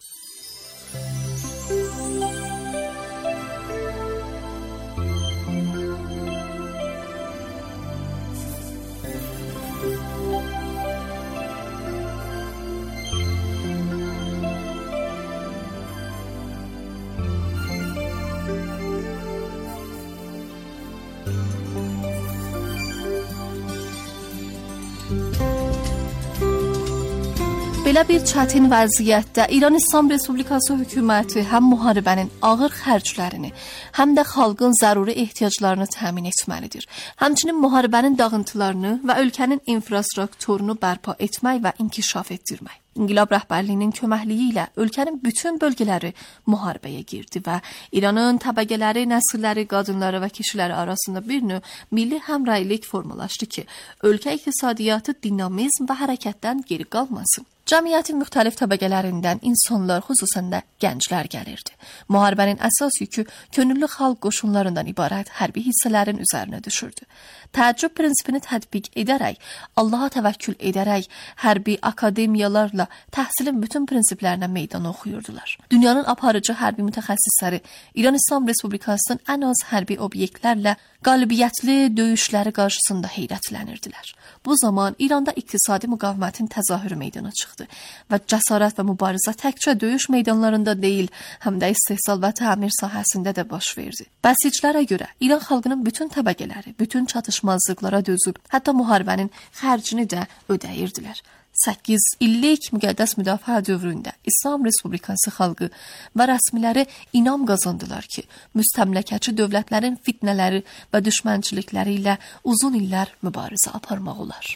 Belə bir çətin vəziyyətdə İran İslam Respublikası hökuməti həm müharibənin ağır xərclərini, həm də xalqın zəruri ehtiyaclarını təmin etməlidir. Həmçinin müharibənin dağıntılarını və ölkənin infrastrukturunu bərpa etmək və inkişaf etdirmək. İnqilab rəhbərliyinin köməkliyi ilə ölkənin bütün bölgələri müharibəyə girdi və İranın təbəqələri, nəsilləri, qadınları və kişiləri arasında bir növ milli həmrəylik formalaşdı ki, ölkə iqtisadiyyatı dinamizm və hərəkətdən geri qalmasın. Cəmiyyətin müxtəlif təbəqələrindən insanlar, xüsusən də gənclər gəlirdi. Müharibənin əsas yükü könüllü xalq qoşunlarından ibarət hərbi hissələrin üzərinə düşürdü. Təəccüb prinsipini tətbiq edərək, Allaha təvəkkül edərək, hərbi akademiyalarla təhsilin bütün prinsiplərinə meydan oxuyurdular. Dünyanın aparıcı hərbi mütəxəssisləri İran İslam Respublikasının ən az hərbi obyektlərlə qalibiyyətli döyüşləri qarşısında heyrətlənirdilər. Bu zaman İranda iqtisadi müqavimətin təzahürü meydana çıxdı və cəsarət və mübarizə təkcə döyüş meydanlarında deyil, həm də istehsal və təmir sahəsində də baş verdi. Bəsiclərə görə İran xalqının bütün təbəqələri, bütün çatışmazlıqlara dözüb, hətta müharibənin xərcini də ödəyirdilər. səkkiz illik müqəddəs müdafiə dövründə İslam Respublikası xalqı və rəsmiləri inam qazandılar ki, müstəmləkəçi dövlətlərin fitnələri və düşmənçilikləri ilə uzun illər mübarizə aparmaq olar.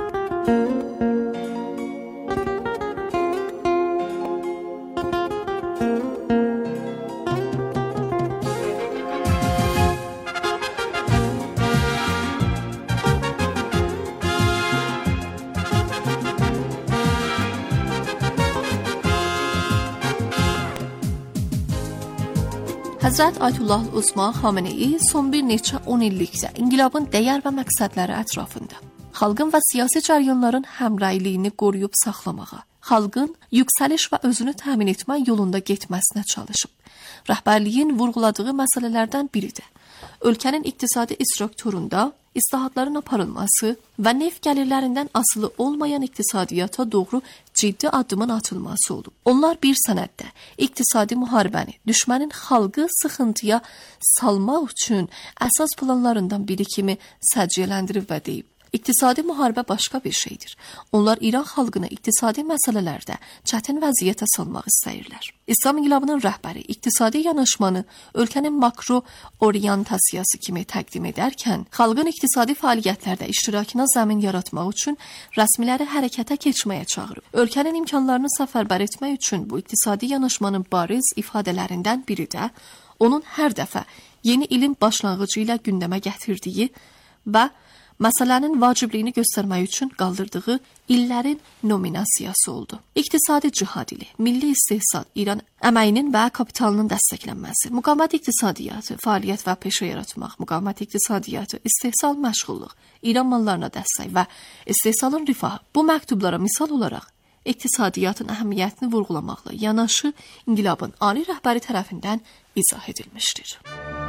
Həzrət Ayətullah Osman Xameneyi son bir neçə on illikdə inqilabın dəyər və məqsədləri ətrafında xalqın və siyasi cəryanların həmrəyliyini qoruyub saxlamağa, xalqın yüksəliş və özünü təmin etmə yolunda getməsinə çalışıb. Rəhbərliyin vurğuladığı məsələlərdən biri də ölkənin iqtisadi strukturunda islahatların aparılması və neft gəlirlərindən asılı olmayan iqtisadiyyata doğru ciddi addımın atılması olub. Onlar bir sənəddə iqtisadi müharibəni, düşmənin xalqı sıxıntıya salmaq üçün əsas planlarından biri kimi səciyyələndirib və deyib. İqtisadi müharibə başqa bir şeydir. Onlar İran xalqını iqtisadi məsələlərdə çətin vəziyyətə salmaq istəyirlər. İslam inqilabının rəhbəri iqtisadi yanaşmanı ölkənin makro orientasiyası kimi təqdim edərkən, xalqın iqtisadi fəaliyyətlərdə iştirakına zəmin yaratmaq üçün rəsmiləri hərəkətə keçməyə çağırıb. Ölkənin imkanlarını səfərbər etmək üçün bu iqtisadi yanaşmanın bariz ifadələrindən biri də onun hər dəfə yeni ilin başlanğıcı ilə gündəmə gətirdiyi və məsələnin vacibliyini göstərmək üçün qaldırdığı illərin nominasiyası oldu. İqtisadi cihad ili, milli istehsal, İran əməyinin və kapitalının dəstəklənməsi, müqavimət iqtisadiyyatı, fəaliyyət və peşə yaratmaq, müqavimət iqtisadiyyatı, istehsal məşğulluq, İran mallarına dəstək və istehsalın rifahı. Bu məktublara misal olaraq iqtisadiyyatın əhəmiyyətini vurğulamaqla yanaşı inqilabın ali rəhbəri tərəfindən izah edilmişdir.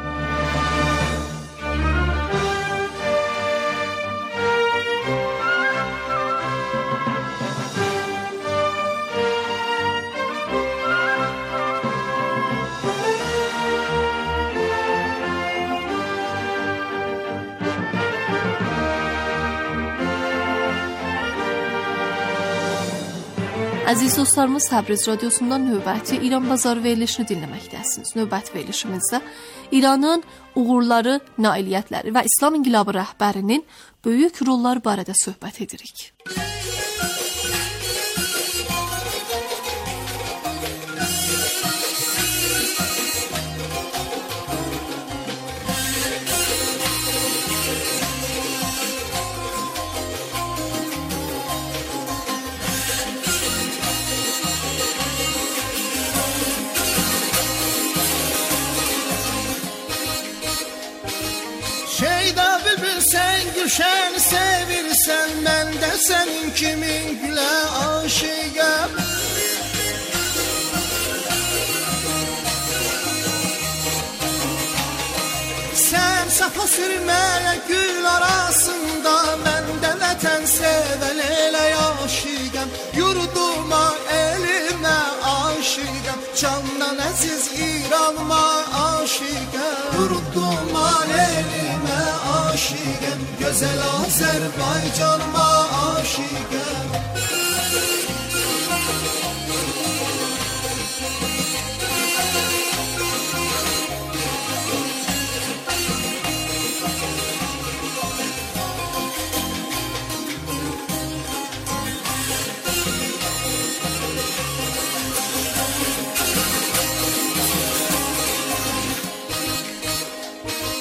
Əziz dostlarımız, Təbriz radiosundan növbəti İran bazarı verilişini dinləməkdəsiniz. Növbəti verilişimizdə İranın uğurları, nailiyyətləri və İslam inqilabı rəhbərinin böyük rolları barədə söhbət edirik. Şeyda bülbül sen gülşen sevirsen, ben de senin kimin güle aşığım. Sen safa sürmeye gül arasında, ben de vətən seven elə aşığım. Yurduma elime aşığım, candan əziz İranıma aşığım. Yurduma elime aşığım, gözəl Azərbaycanıma aşığım.